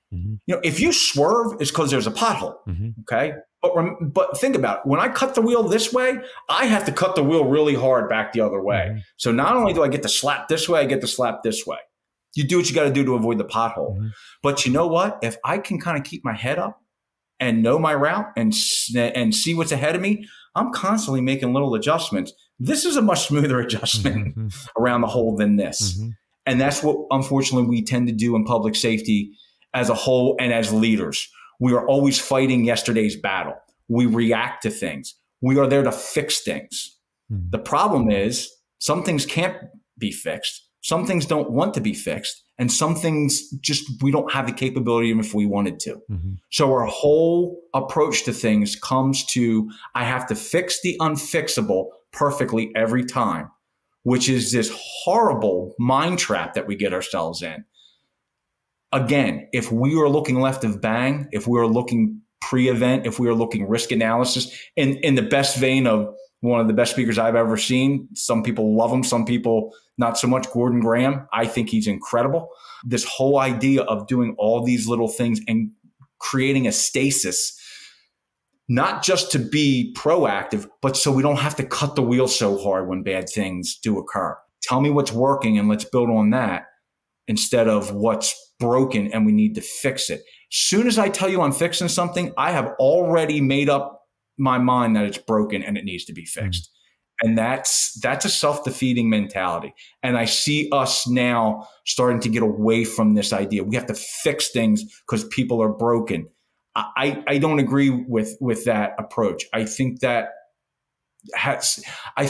[SPEAKER 2] If you swerve, it's because there's a pothole. Okay. But think about it. When I cut the wheel this way, I have to cut the wheel really hard back the other way. So not only do I get to slap this way, I get to slap this way. You do what you got to do to avoid the pothole. But you know what? If I can kind of keep my head up and know my route and see what's ahead of me, I'm constantly making little adjustments. This is a much smoother adjustment around the hole than this. And that's what, unfortunately, we tend to do in public safety as a whole and as leaders. We are always fighting yesterday's battle. We react to things. We are there to fix things. The problem is some things can't be fixed. Some things don't want to be fixed. And some things just, we don't have the capability even if we wanted to. So our whole approach to things comes to, I have to fix the unfixable perfectly every time, which is this horrible mind trap that we get ourselves in. Again, if we are looking left of bang, if we are looking pre-event, if we are looking risk analysis, in the best vein of one of the best speakers I've ever seen, some people love him, some people not so much, Gordon Graham, I think he's incredible. This whole idea of doing all these little things and creating a stasis, not just to be proactive, but so we don't have to cut the wheel so hard when bad things do occur. Tell me what's working and let's build on that instead of what's broken and we need to fix it. Soon as I tell you I'm fixing something, I have already made up my mind that it's broken and it needs to be fixed. And that's a self-defeating mentality. And I see us now starting to get away from this idea. We have to fix things because people are broken. I don't agree with that approach. I think that has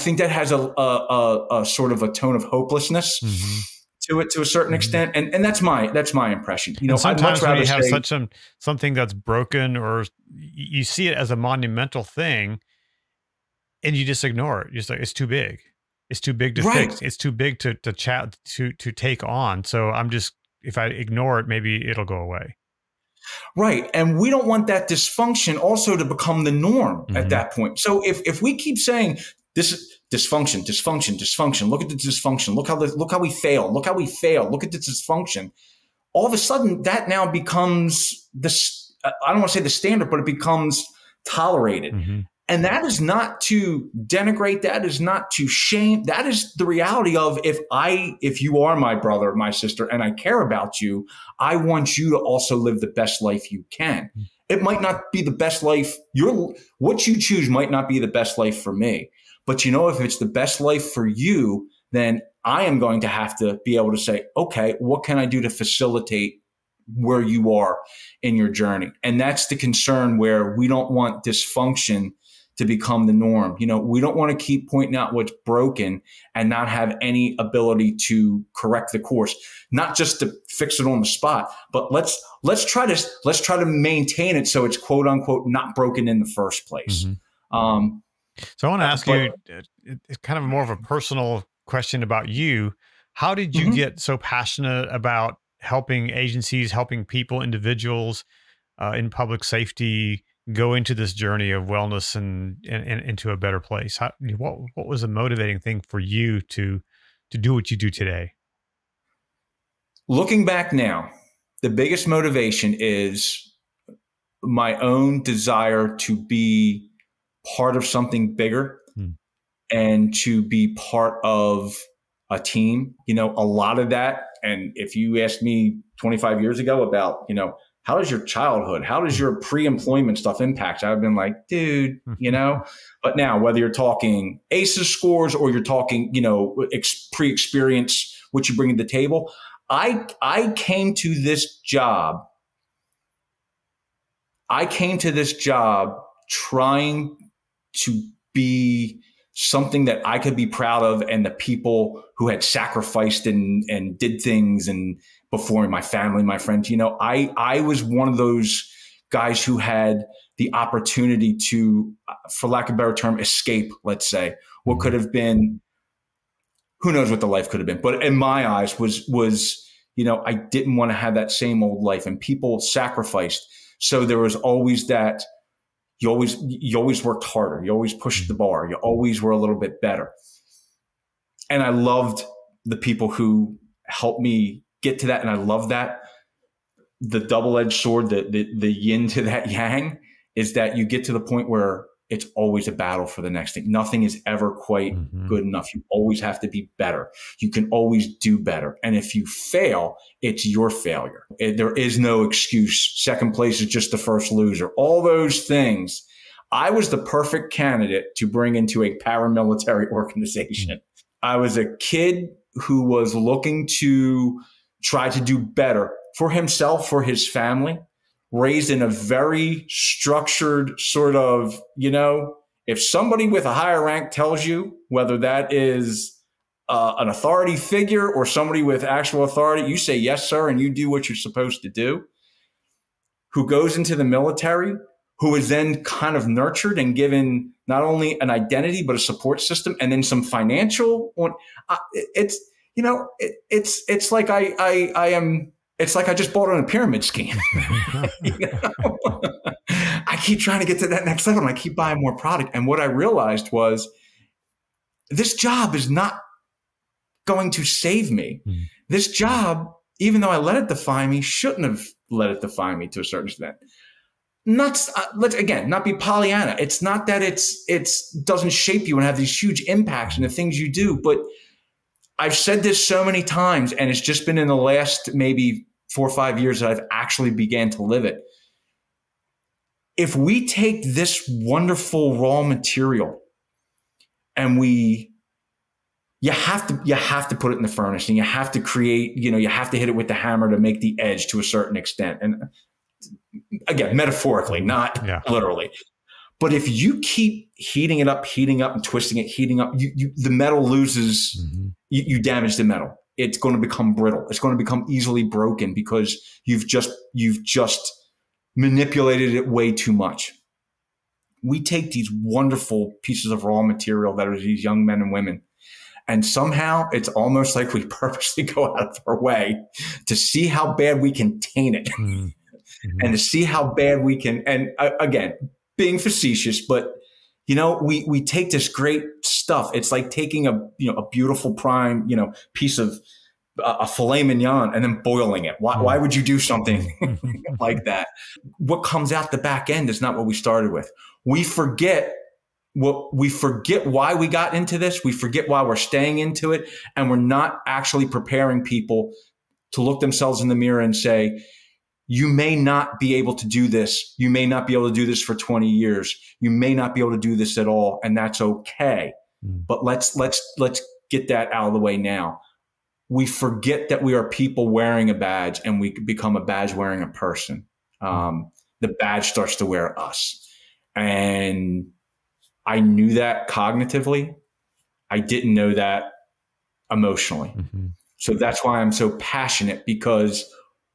[SPEAKER 2] a sort of a tone of hopelessness to it to a certain extent. And that's my impression.
[SPEAKER 1] Sometimes when you have something that's broken, or you see it as a monumental thing and you just ignore it. You're just like, it's too big. It's too big to fix. It's too big to take on. So if I ignore it, maybe it'll go away.
[SPEAKER 2] Right. And we don't want that dysfunction also to become the norm at that point. So if we keep saying this is dysfunction, look at the dysfunction, look how we fail, look at the dysfunction, all of a sudden that now becomes this, I don't want to say the standard, but it becomes tolerated. And that is not to denigrate. That is not to shame. That is the reality of if you are my brother, my sister, and I care about you, I want you to also live the best life you can. It might not be the best life. What you choose might not be the best life for me. But if it's the best life for you, then I am going to have to be able to say, okay, what can I do to facilitate where you are in your journey? And that's the concern, where we don't want dysfunction to become the norm. We don't want to keep pointing out what's broken and not have any ability to correct the course, not just to fix it on the spot, but let's try to maintain it so it's quote unquote not broken in the first place.
[SPEAKER 1] So I want to ask you, it's kind of more of a personal question about you. How did you get so passionate about helping agencies, helping people, individuals in public safety go into this journey of wellness and into a better place? What was the motivating thing for you to do what you do today?
[SPEAKER 2] Looking back now, the biggest motivation is my own desire to be part of something bigger and to be part of a team. A lot of that. And if you asked me 25 years ago about, how does your childhood, how does your pre-employment stuff impact? I've been like, dude, but now whether you're talking ACEs scores or you're talking, pre-experience, what you bring to the table, I came to this job trying to be something that I could be proud of, and the people who had sacrificed and did things and before me, my family, my friends, I was one of those guys who had the opportunity to, for lack of a better term, escape, let's say, what could have been, who knows what the life could have been. But in my eyes was, I didn't want to have that same old life, and people sacrificed. So there was always that, you always worked harder. You always pushed the bar. You always were a little bit better. And I loved the people who helped me get to that. And I love that. the double-edged sword, the yin to that yang, is that you get to the point where it's always a battle for the next thing. Nothing is ever quite good enough. You always have to be better. You can always do better. And if you fail, it's your failure. There is no excuse. Second place is just the first loser. All those things. I was the perfect candidate to bring into a paramilitary organization. I was a kid who was looking to try to do better for himself, for his family, raised in a very structured sort of, if somebody with a higher rank tells you, whether that is an authority figure or somebody with actual authority, you say, yes, sir, and you do what you're supposed to do. Who goes into the military, who is then kind of nurtured and given not only an identity, but a support system, and then some financial. It's like it's like I just bought on a pyramid scheme. I keep trying to get to that next level and I keep buying more product. And what I realized was this job is not going to save me. This job, even though I let it define me, shouldn't have let it define me to a certain extent. Let's not be Pollyanna. It's not that it's doesn't shape you and have these huge impacts in the things you do, but I've said this so many times, and it's just been in the last maybe 4 or 5 years that I've actually began to live it. If we take this wonderful raw material and you have to put it in the furnace, and you have to create, you have to hit it with the hammer to make the edge to a certain extent. And again, metaphorically, not literally. But if you keep heating it up and twisting it, heating up, the metal loses, you damage the metal. It's going to become brittle. It's going to become easily broken because you've just manipulated it way too much. We take these wonderful pieces of raw material that are these young men and women, and somehow it's almost like we purposely go out of our way to see how bad we can taint it and to see how bad we can, and again, being facetious, but we take this great stuff. It's like taking a beautiful prime, piece of a filet mignon and then boiling it. Why would you do something like that? What comes out the back end is not what we started with. We forget why we got into this. We forget why we're staying into it. And we're not actually preparing people to look themselves in the mirror and say, you may not be able to do this. You may not be able to do this for 20 years. You may not be able to do this at all. And that's okay. But let's get that out of the way now. We forget that we are people wearing a badge, and we become a badge wearing a person. The badge starts to wear us. And I knew that cognitively. I didn't know that emotionally. So that's why I'm so passionate, because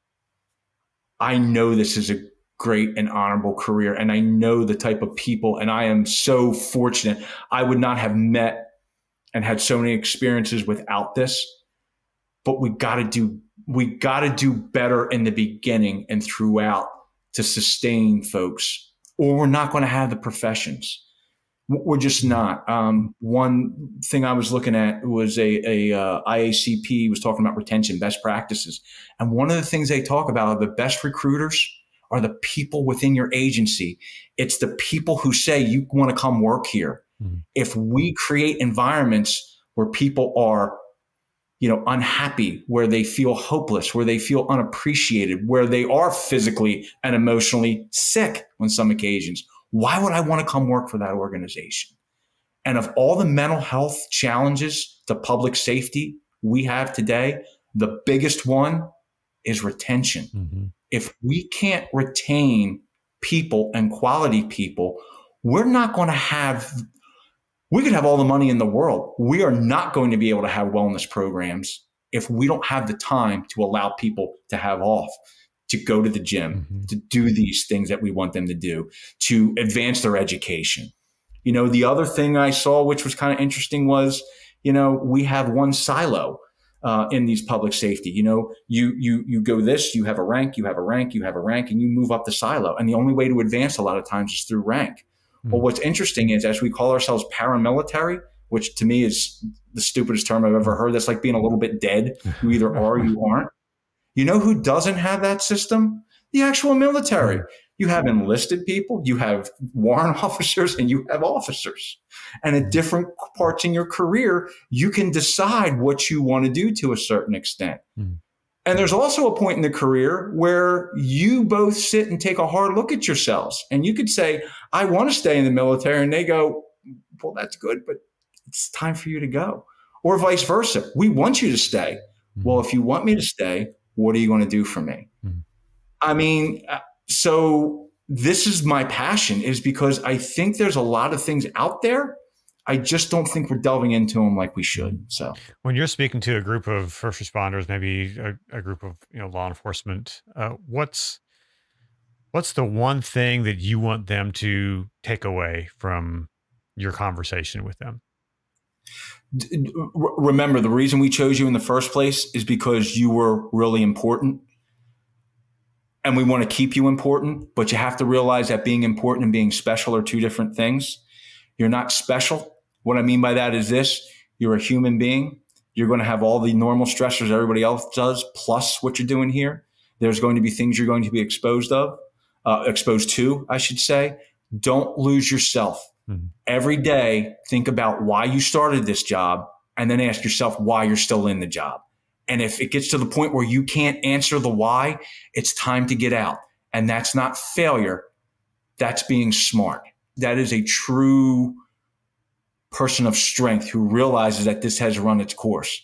[SPEAKER 2] I know this is a great and honorable career, and I know the type of people, and I am so fortunate. I would not have met and had so many experiences without this, but we got to do better in the beginning and throughout to sustain folks, or we're not going to have the professions. We're just not. One thing I was looking at was a IACP was talking about retention best practices. And one of the things they talk about are the best recruiters are the people within your agency. It's the people who say, you want to come work here. If we create environments where people are, unhappy, where they feel hopeless, where they feel unappreciated, where they are physically and emotionally sick on some occasions, why would I want to come work for that organization? And of all the mental health challenges to public safety we have today, the biggest one is retention. If we can't retain people and quality people, we're not going to have, we could have all the money in the world. We are not going to be able to have wellness programs if we don't have the time to allow people to have off, to go to the gym, to do these things that we want them to do, to advance their education. The other thing I saw, which was kind of interesting, was, we have one silo in these public safety. You go this, you have a rank, you have a rank, you have a rank, and you move up the silo. And the only way to advance a lot of times is through rank. Well, what's interesting is, as we call ourselves paramilitary, which to me is the stupidest term I've ever heard, that's like being a little bit dead. You either are or you aren't. You know who doesn't have that system? The actual military.
[SPEAKER 1] Mm.
[SPEAKER 2] You have enlisted people, you have warrant officers, and you have officers. And at different parts in your career, you can decide what you want to do to a certain extent.
[SPEAKER 1] Mm.
[SPEAKER 2] And there's also a point in the career where you both sit and take a hard look at yourselves. And you could say, I want to stay in the military. And they go, well, that's good, but it's time for you to go. Or vice versa. We want you to stay.
[SPEAKER 1] Mm.
[SPEAKER 2] Well, if you want me to stay, what are you going to do for me?
[SPEAKER 1] Mm.
[SPEAKER 2] I mean, so this is my passion, is because I think there's a lot of things out there. I just don't think we're delving into them like we should. So
[SPEAKER 1] when you're speaking to a group of first responders, maybe a group of law enforcement, what's the one thing that you want them to take away from your conversation with them?
[SPEAKER 2] Remember, the reason we chose you in the first place is because you were really important. And we want to keep you important, but you have to realize that being important and being special are two different things. You're not special. What I mean by that is this: you're a human being. You're going to have all the normal stressors everybody else does, plus what you're doing here. There's going to be things you're going to be exposed to, I should say. Don't lose yourself. Mm-hmm. Every day, think about why you started this job, and then ask yourself why you're still in the job. And if it gets to the point where you can't answer the why, it's time to get out. And that's not failure. That's being smart. That is a true person of strength who realizes that this has run its course.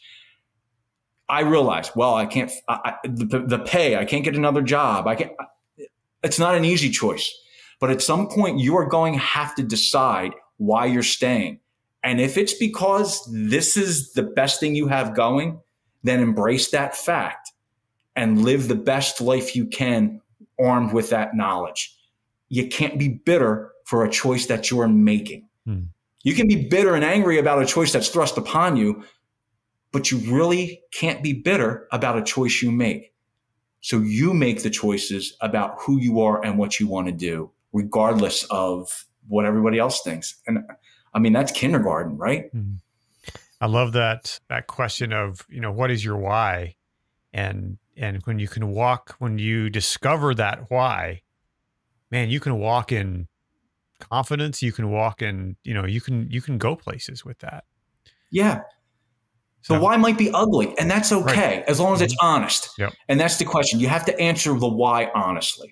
[SPEAKER 2] I realize, well, I can't, the pay, I can't get another job. It's not an easy choice. But at some point, you are going to have to decide why you're staying. And if it's because this is the best thing you have going, then embrace that fact and live the best life you can armed with that knowledge. You can't be bitter for a choice that you're making. Hmm. You can be bitter and angry about a choice that's thrust upon you, but you really can't be bitter about a choice you make. So you make the choices about who you are and what you want to do, regardless of what everybody else thinks. And I mean, that's kindergarten, right? Hmm.
[SPEAKER 1] I love that question of, what is your why? And when you discover that why, man, you can walk in confidence. You can walk in, you can go places with that.
[SPEAKER 2] Yeah. So, the why might be ugly, and that's okay, right, as long as it's honest.
[SPEAKER 1] Yep.
[SPEAKER 2] And that's the question. You have to answer the why honestly.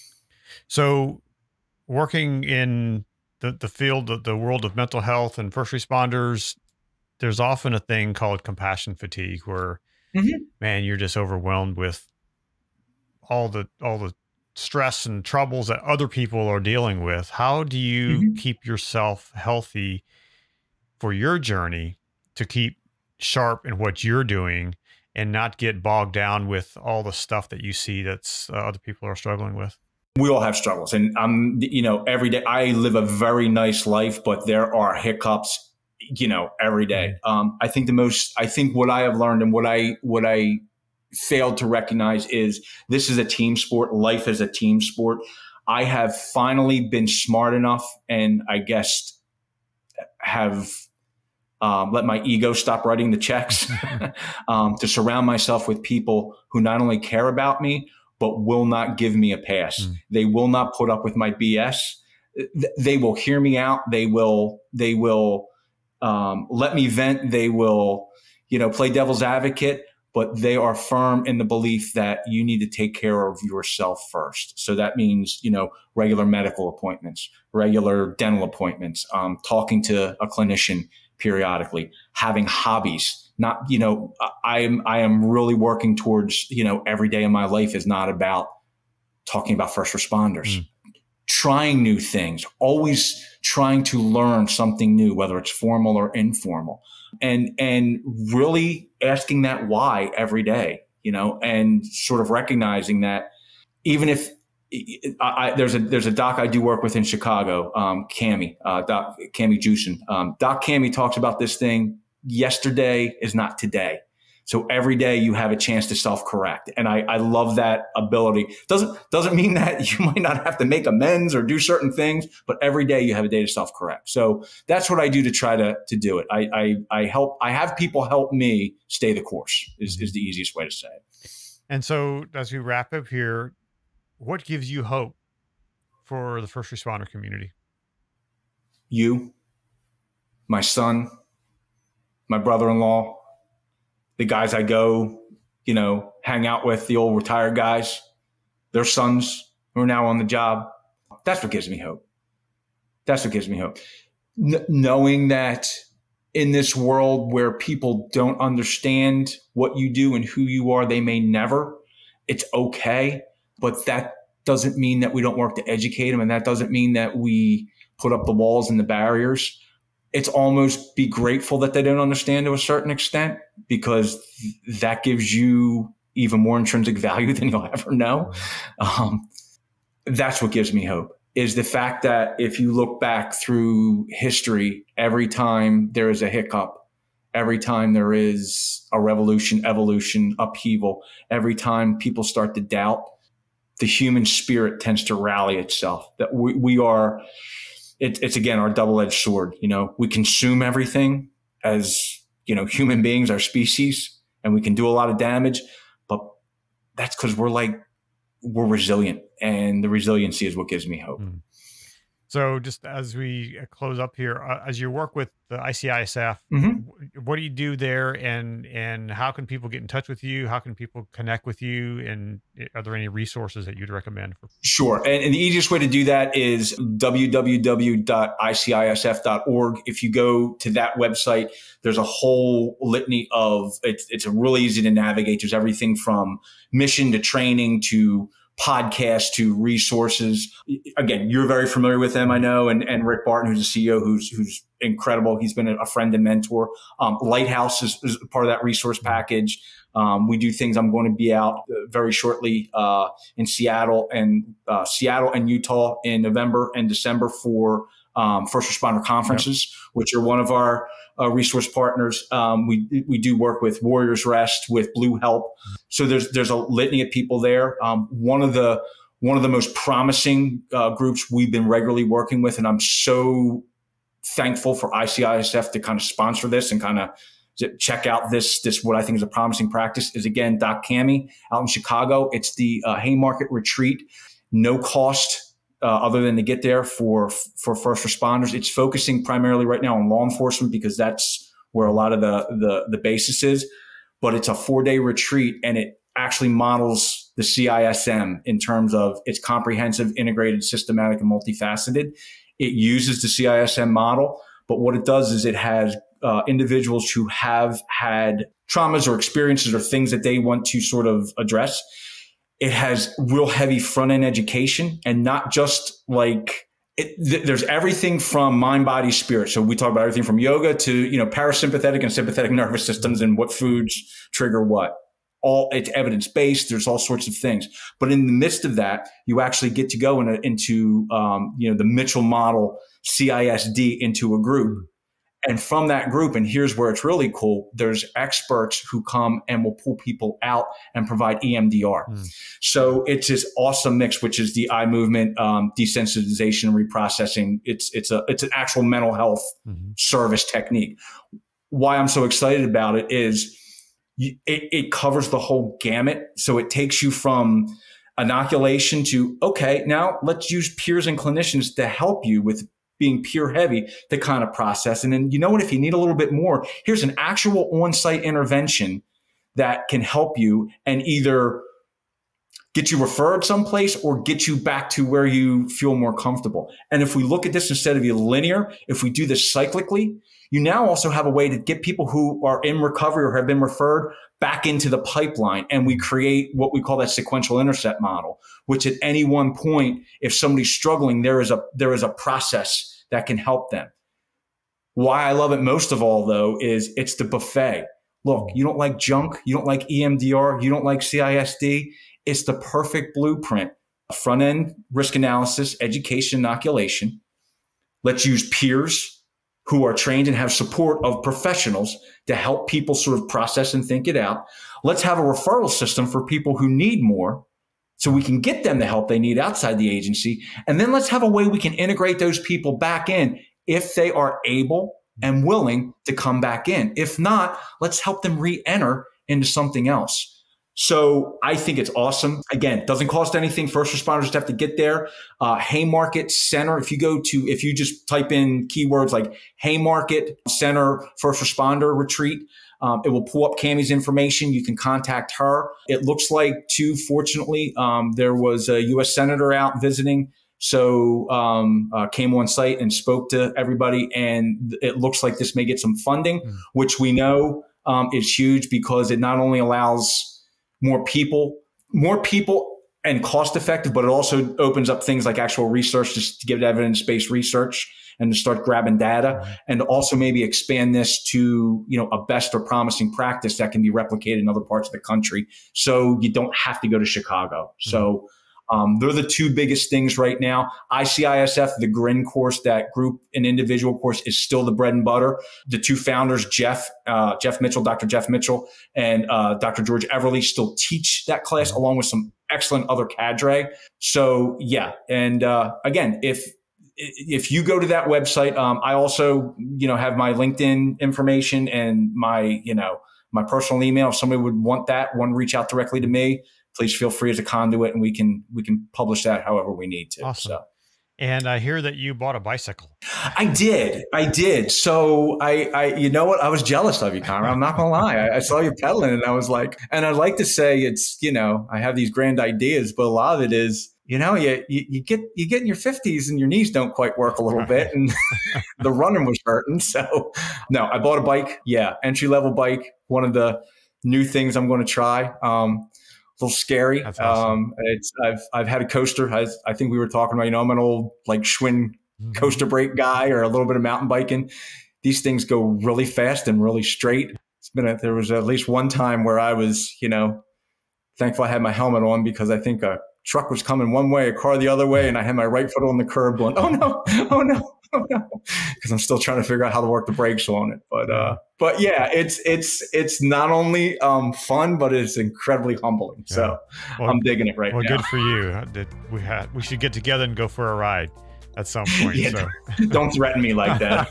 [SPEAKER 1] So working in the field, the world of mental health and first responders, there's often a thing called compassion fatigue where, man, you're just overwhelmed with all the stress and troubles that other people are dealing with. How do you keep yourself healthy for your journey to keep sharp in what you're doing and not get bogged down with all the stuff that you see that's other people are struggling with?
[SPEAKER 2] We all have struggles, and every day I live a very nice life, but there are hiccups every day. I think what I have learned and what I failed to recognize is this is a team sport. Life is a team sport. I have finally been smart enough, and I guess have let my ego stop writing the checks to surround myself with people who not only care about me, but will not give me a pass. They will not put up with my BS. They will hear me out. They will let me vent. They will, play devil's advocate, but they are firm in the belief that you need to take care of yourself first. So that means, regular medical appointments, regular dental appointments, talking to a clinician periodically, having hobbies. Not, I am really working towards, every day of my life is not about talking about first responders. Trying new things, always trying to learn something new, whether it's formal or informal, and really asking that why every day, and sort of recognizing that even if there's a doc I do work with in Chicago, Cami Jusen. Doc Cami talks about this thing. Yesterday is not today. So every day you have a chance to self-correct. And I love that ability. Doesn't mean that you might not have to make amends or do certain things, but every day you have a day to self-correct. So that's what I do to try to do it. I have people help me stay the course is the easiest way to say it.
[SPEAKER 1] And so as we wrap up here, what gives you hope for the first responder community?
[SPEAKER 2] You, my son, my brother-in-law, the guys I go, hang out with, the old retired guys, their sons who are now on the job. That's what gives me hope. That's what gives me hope. Knowing that in this world where people don't understand what you do and who you are, they may never. It's okay. But that doesn't mean that we don't work to educate them. And that doesn't mean that we put up the walls and the barriers. It's almost be grateful that they don't understand to a certain extent, because that gives you even more intrinsic value than you'll ever know. That's what gives me hope, is the fact that if you look back through history, every time there is a hiccup, every time there is a revolution, evolution, upheaval, every time people start to doubt, the human spirit tends to rally itself. That we are, it's again, our double-edged sword. We consume everything as, human beings, our species, and we can do a lot of damage, but that's because we're resilient, and the resiliency is what gives me hope.
[SPEAKER 1] So just as we close up here, as you work with the ICISF, what do you do there, and how can people get in touch with you? How can people connect with you? And are there any resources that you'd recommend?
[SPEAKER 2] Sure. And the easiest way to do that is www.icisf.org. If you go to that website, there's a whole litany of, it's really easy to navigate. There's everything from mission to training to podcasts to resources. Again, you're very familiar with them, I know, and Rick Barton, who's the CEO, who's incredible. He's been a friend and mentor. Lighthouse is part of that resource package. We do things. I'm going to be out very shortly in Seattle and Utah in November and December for first responder conferences, which are one of our resource partners. We do work with Warriors Rest, with Blue Help. So there's a litany of people there. One of the most promising groups we've been regularly working with, and I'm so thankful for ICISF to kind of sponsor this and kind of check out this what I think is a promising practice, is again Doc Cami out in Chicago. It's the Haymarket Retreat, no cost other than to get there for first responders. It's focusing primarily right now on law enforcement because that's where a lot of the basis is. But it's a 4-day retreat, and it actually models the CISM in terms of its comprehensive, integrated, systematic, and multifaceted. It uses the CISM model, but what it does is it has individuals who have had traumas or experiences or things that they want to sort of address. It has real heavy front-end education, and not just there's everything from mind, body, spirit. So we talk about everything from yoga to, parasympathetic and sympathetic nervous systems and what foods trigger what. All it's evidence-based. There's all sorts of things. But in the midst of that, you actually get to go into the Mitchell model CISD into a group. And from that group, and here's where it's really cool, there's experts who come and will pull people out and provide EMDR. So it's this awesome mix, which is the eye movement, desensitization, reprocessing. It's an actual mental health service technique. Why I'm so excited about it is it covers the whole gamut. So it takes you from inoculation to, okay, now let's use peers and clinicians to help you with being peer heavy to kind of process. And then, you know what, if you need a little bit more, here's an actual on-site intervention that can help you and either get you referred someplace or get you back to where you feel more comfortable. And if we look at this instead of linear, if we do this cyclically, you now also have a way to get people who are in recovery or have been referred back into the pipeline. And we create what we call that sequential intercept model, which at any one point, if somebody's struggling, there is a process that can help them. Why I love it most of all, though, is it's the buffet. Look, you don't like junk, you don't like EMDR, you don't like CISD. It's the perfect blueprint. Front-end risk analysis, education, inoculation. Let's use peers who are trained and have support of professionals to help people sort of process and think it out. Let's have a referral system for people who need more so we can get them the help they need outside the agency. And then let's have a way we can integrate those people back in if they are able and willing to come back in. If not, let's help them re-enter into something else. So I think it's awesome. Again, it doesn't cost anything. First responders have to get there. Haymarket Center. If you just type in keywords like Haymarket Center First Responder Retreat, it will pull up Cammie's information. You can contact her. It looks like too, fortunately, there was a U.S. Senator out visiting. So came on site and spoke to everybody. And it looks like this may get some funding, which we know is huge because it not only allows more people and cost effective, but it also opens up things like actual research, just to give it evidence-based research and to start grabbing data, and also maybe expand this to, a best or promising practice that can be replicated in other parts of the country. So you don't have to go to Chicago. So they're the two biggest things right now. ICISF, the GRIN course, that group and individual course, is still the bread and butter. The two founders, Dr. Jeff Mitchell and Dr. George Everly, still teach that class along with some excellent other cadre. So yeah. And again, if you go to that website, I also, have my LinkedIn information and my personal email. If somebody would want to reach out directly to me, please feel free as a conduit, and we can publish that however we need to.
[SPEAKER 1] Awesome.
[SPEAKER 2] So.
[SPEAKER 1] And I hear that you bought a bicycle.
[SPEAKER 2] I did. So I you know what? I was jealous of you, Conrad. I'm not gonna lie. I saw you pedaling, and I was like, and I'd like to say it's, I have these grand ideas, but a lot of it is, you get in your 50s and your knees don't quite work a little bit, and the running was hurting. So no, I bought a bike. Yeah, entry level bike. One of the new things I'm going to try. A little scary.
[SPEAKER 1] That's awesome.
[SPEAKER 2] I've had a coaster. I think we were talking about, I'm an old like Schwinn coaster brake guy, or a little bit of mountain biking. These things go really fast and really straight. There was at least one time where I was, thankful I had my helmet on, because I think a truck was coming one way, a car the other way, and I had my right foot on the curb going, oh no, because I'm still trying to figure out how to work the brakes on it. But yeah, it's not only fun, but it's incredibly humbling. Yeah. So well, I'm digging it right now.
[SPEAKER 1] Well, good for you. We should get together and go for a ride at some point.
[SPEAKER 2] Yeah,
[SPEAKER 1] so.
[SPEAKER 2] Don't threaten me like that.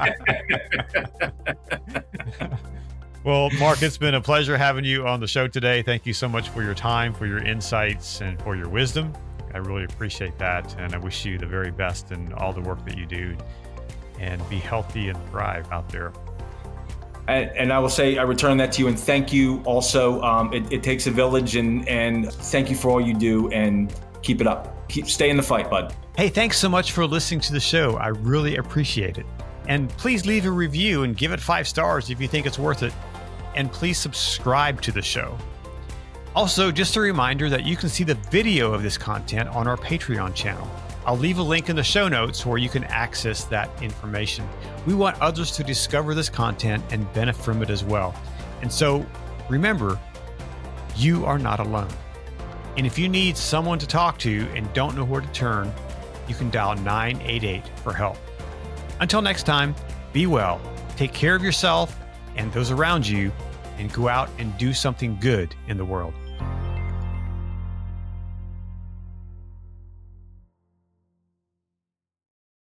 [SPEAKER 1] Well, Mark, it's been a pleasure having you on the show today. Thank you so much for your time, for your insights, and for your wisdom. I really appreciate that. And I wish you the very best in all the work that you do, and be healthy and thrive out there.
[SPEAKER 2] And I will say, I return that to you, and thank you also. It takes a village, and thank you for all you do, and keep it up. Stay in the fight, bud.
[SPEAKER 1] Hey, thanks so much for listening to the show. I really appreciate it. And please leave a review and give it 5 stars if you think it's worth it. And please subscribe to the show. Also, just a reminder that you can see the video of this content on our Patreon channel. I'll leave a link in the show notes where you can access that information. We want others to discover this content and benefit from it as well. And so remember, you are not alone. And if you need someone to talk to and don't know where to turn, you can dial 988 for help. Until next time, be well, take care of yourself and those around you, and go out and do something good in the world.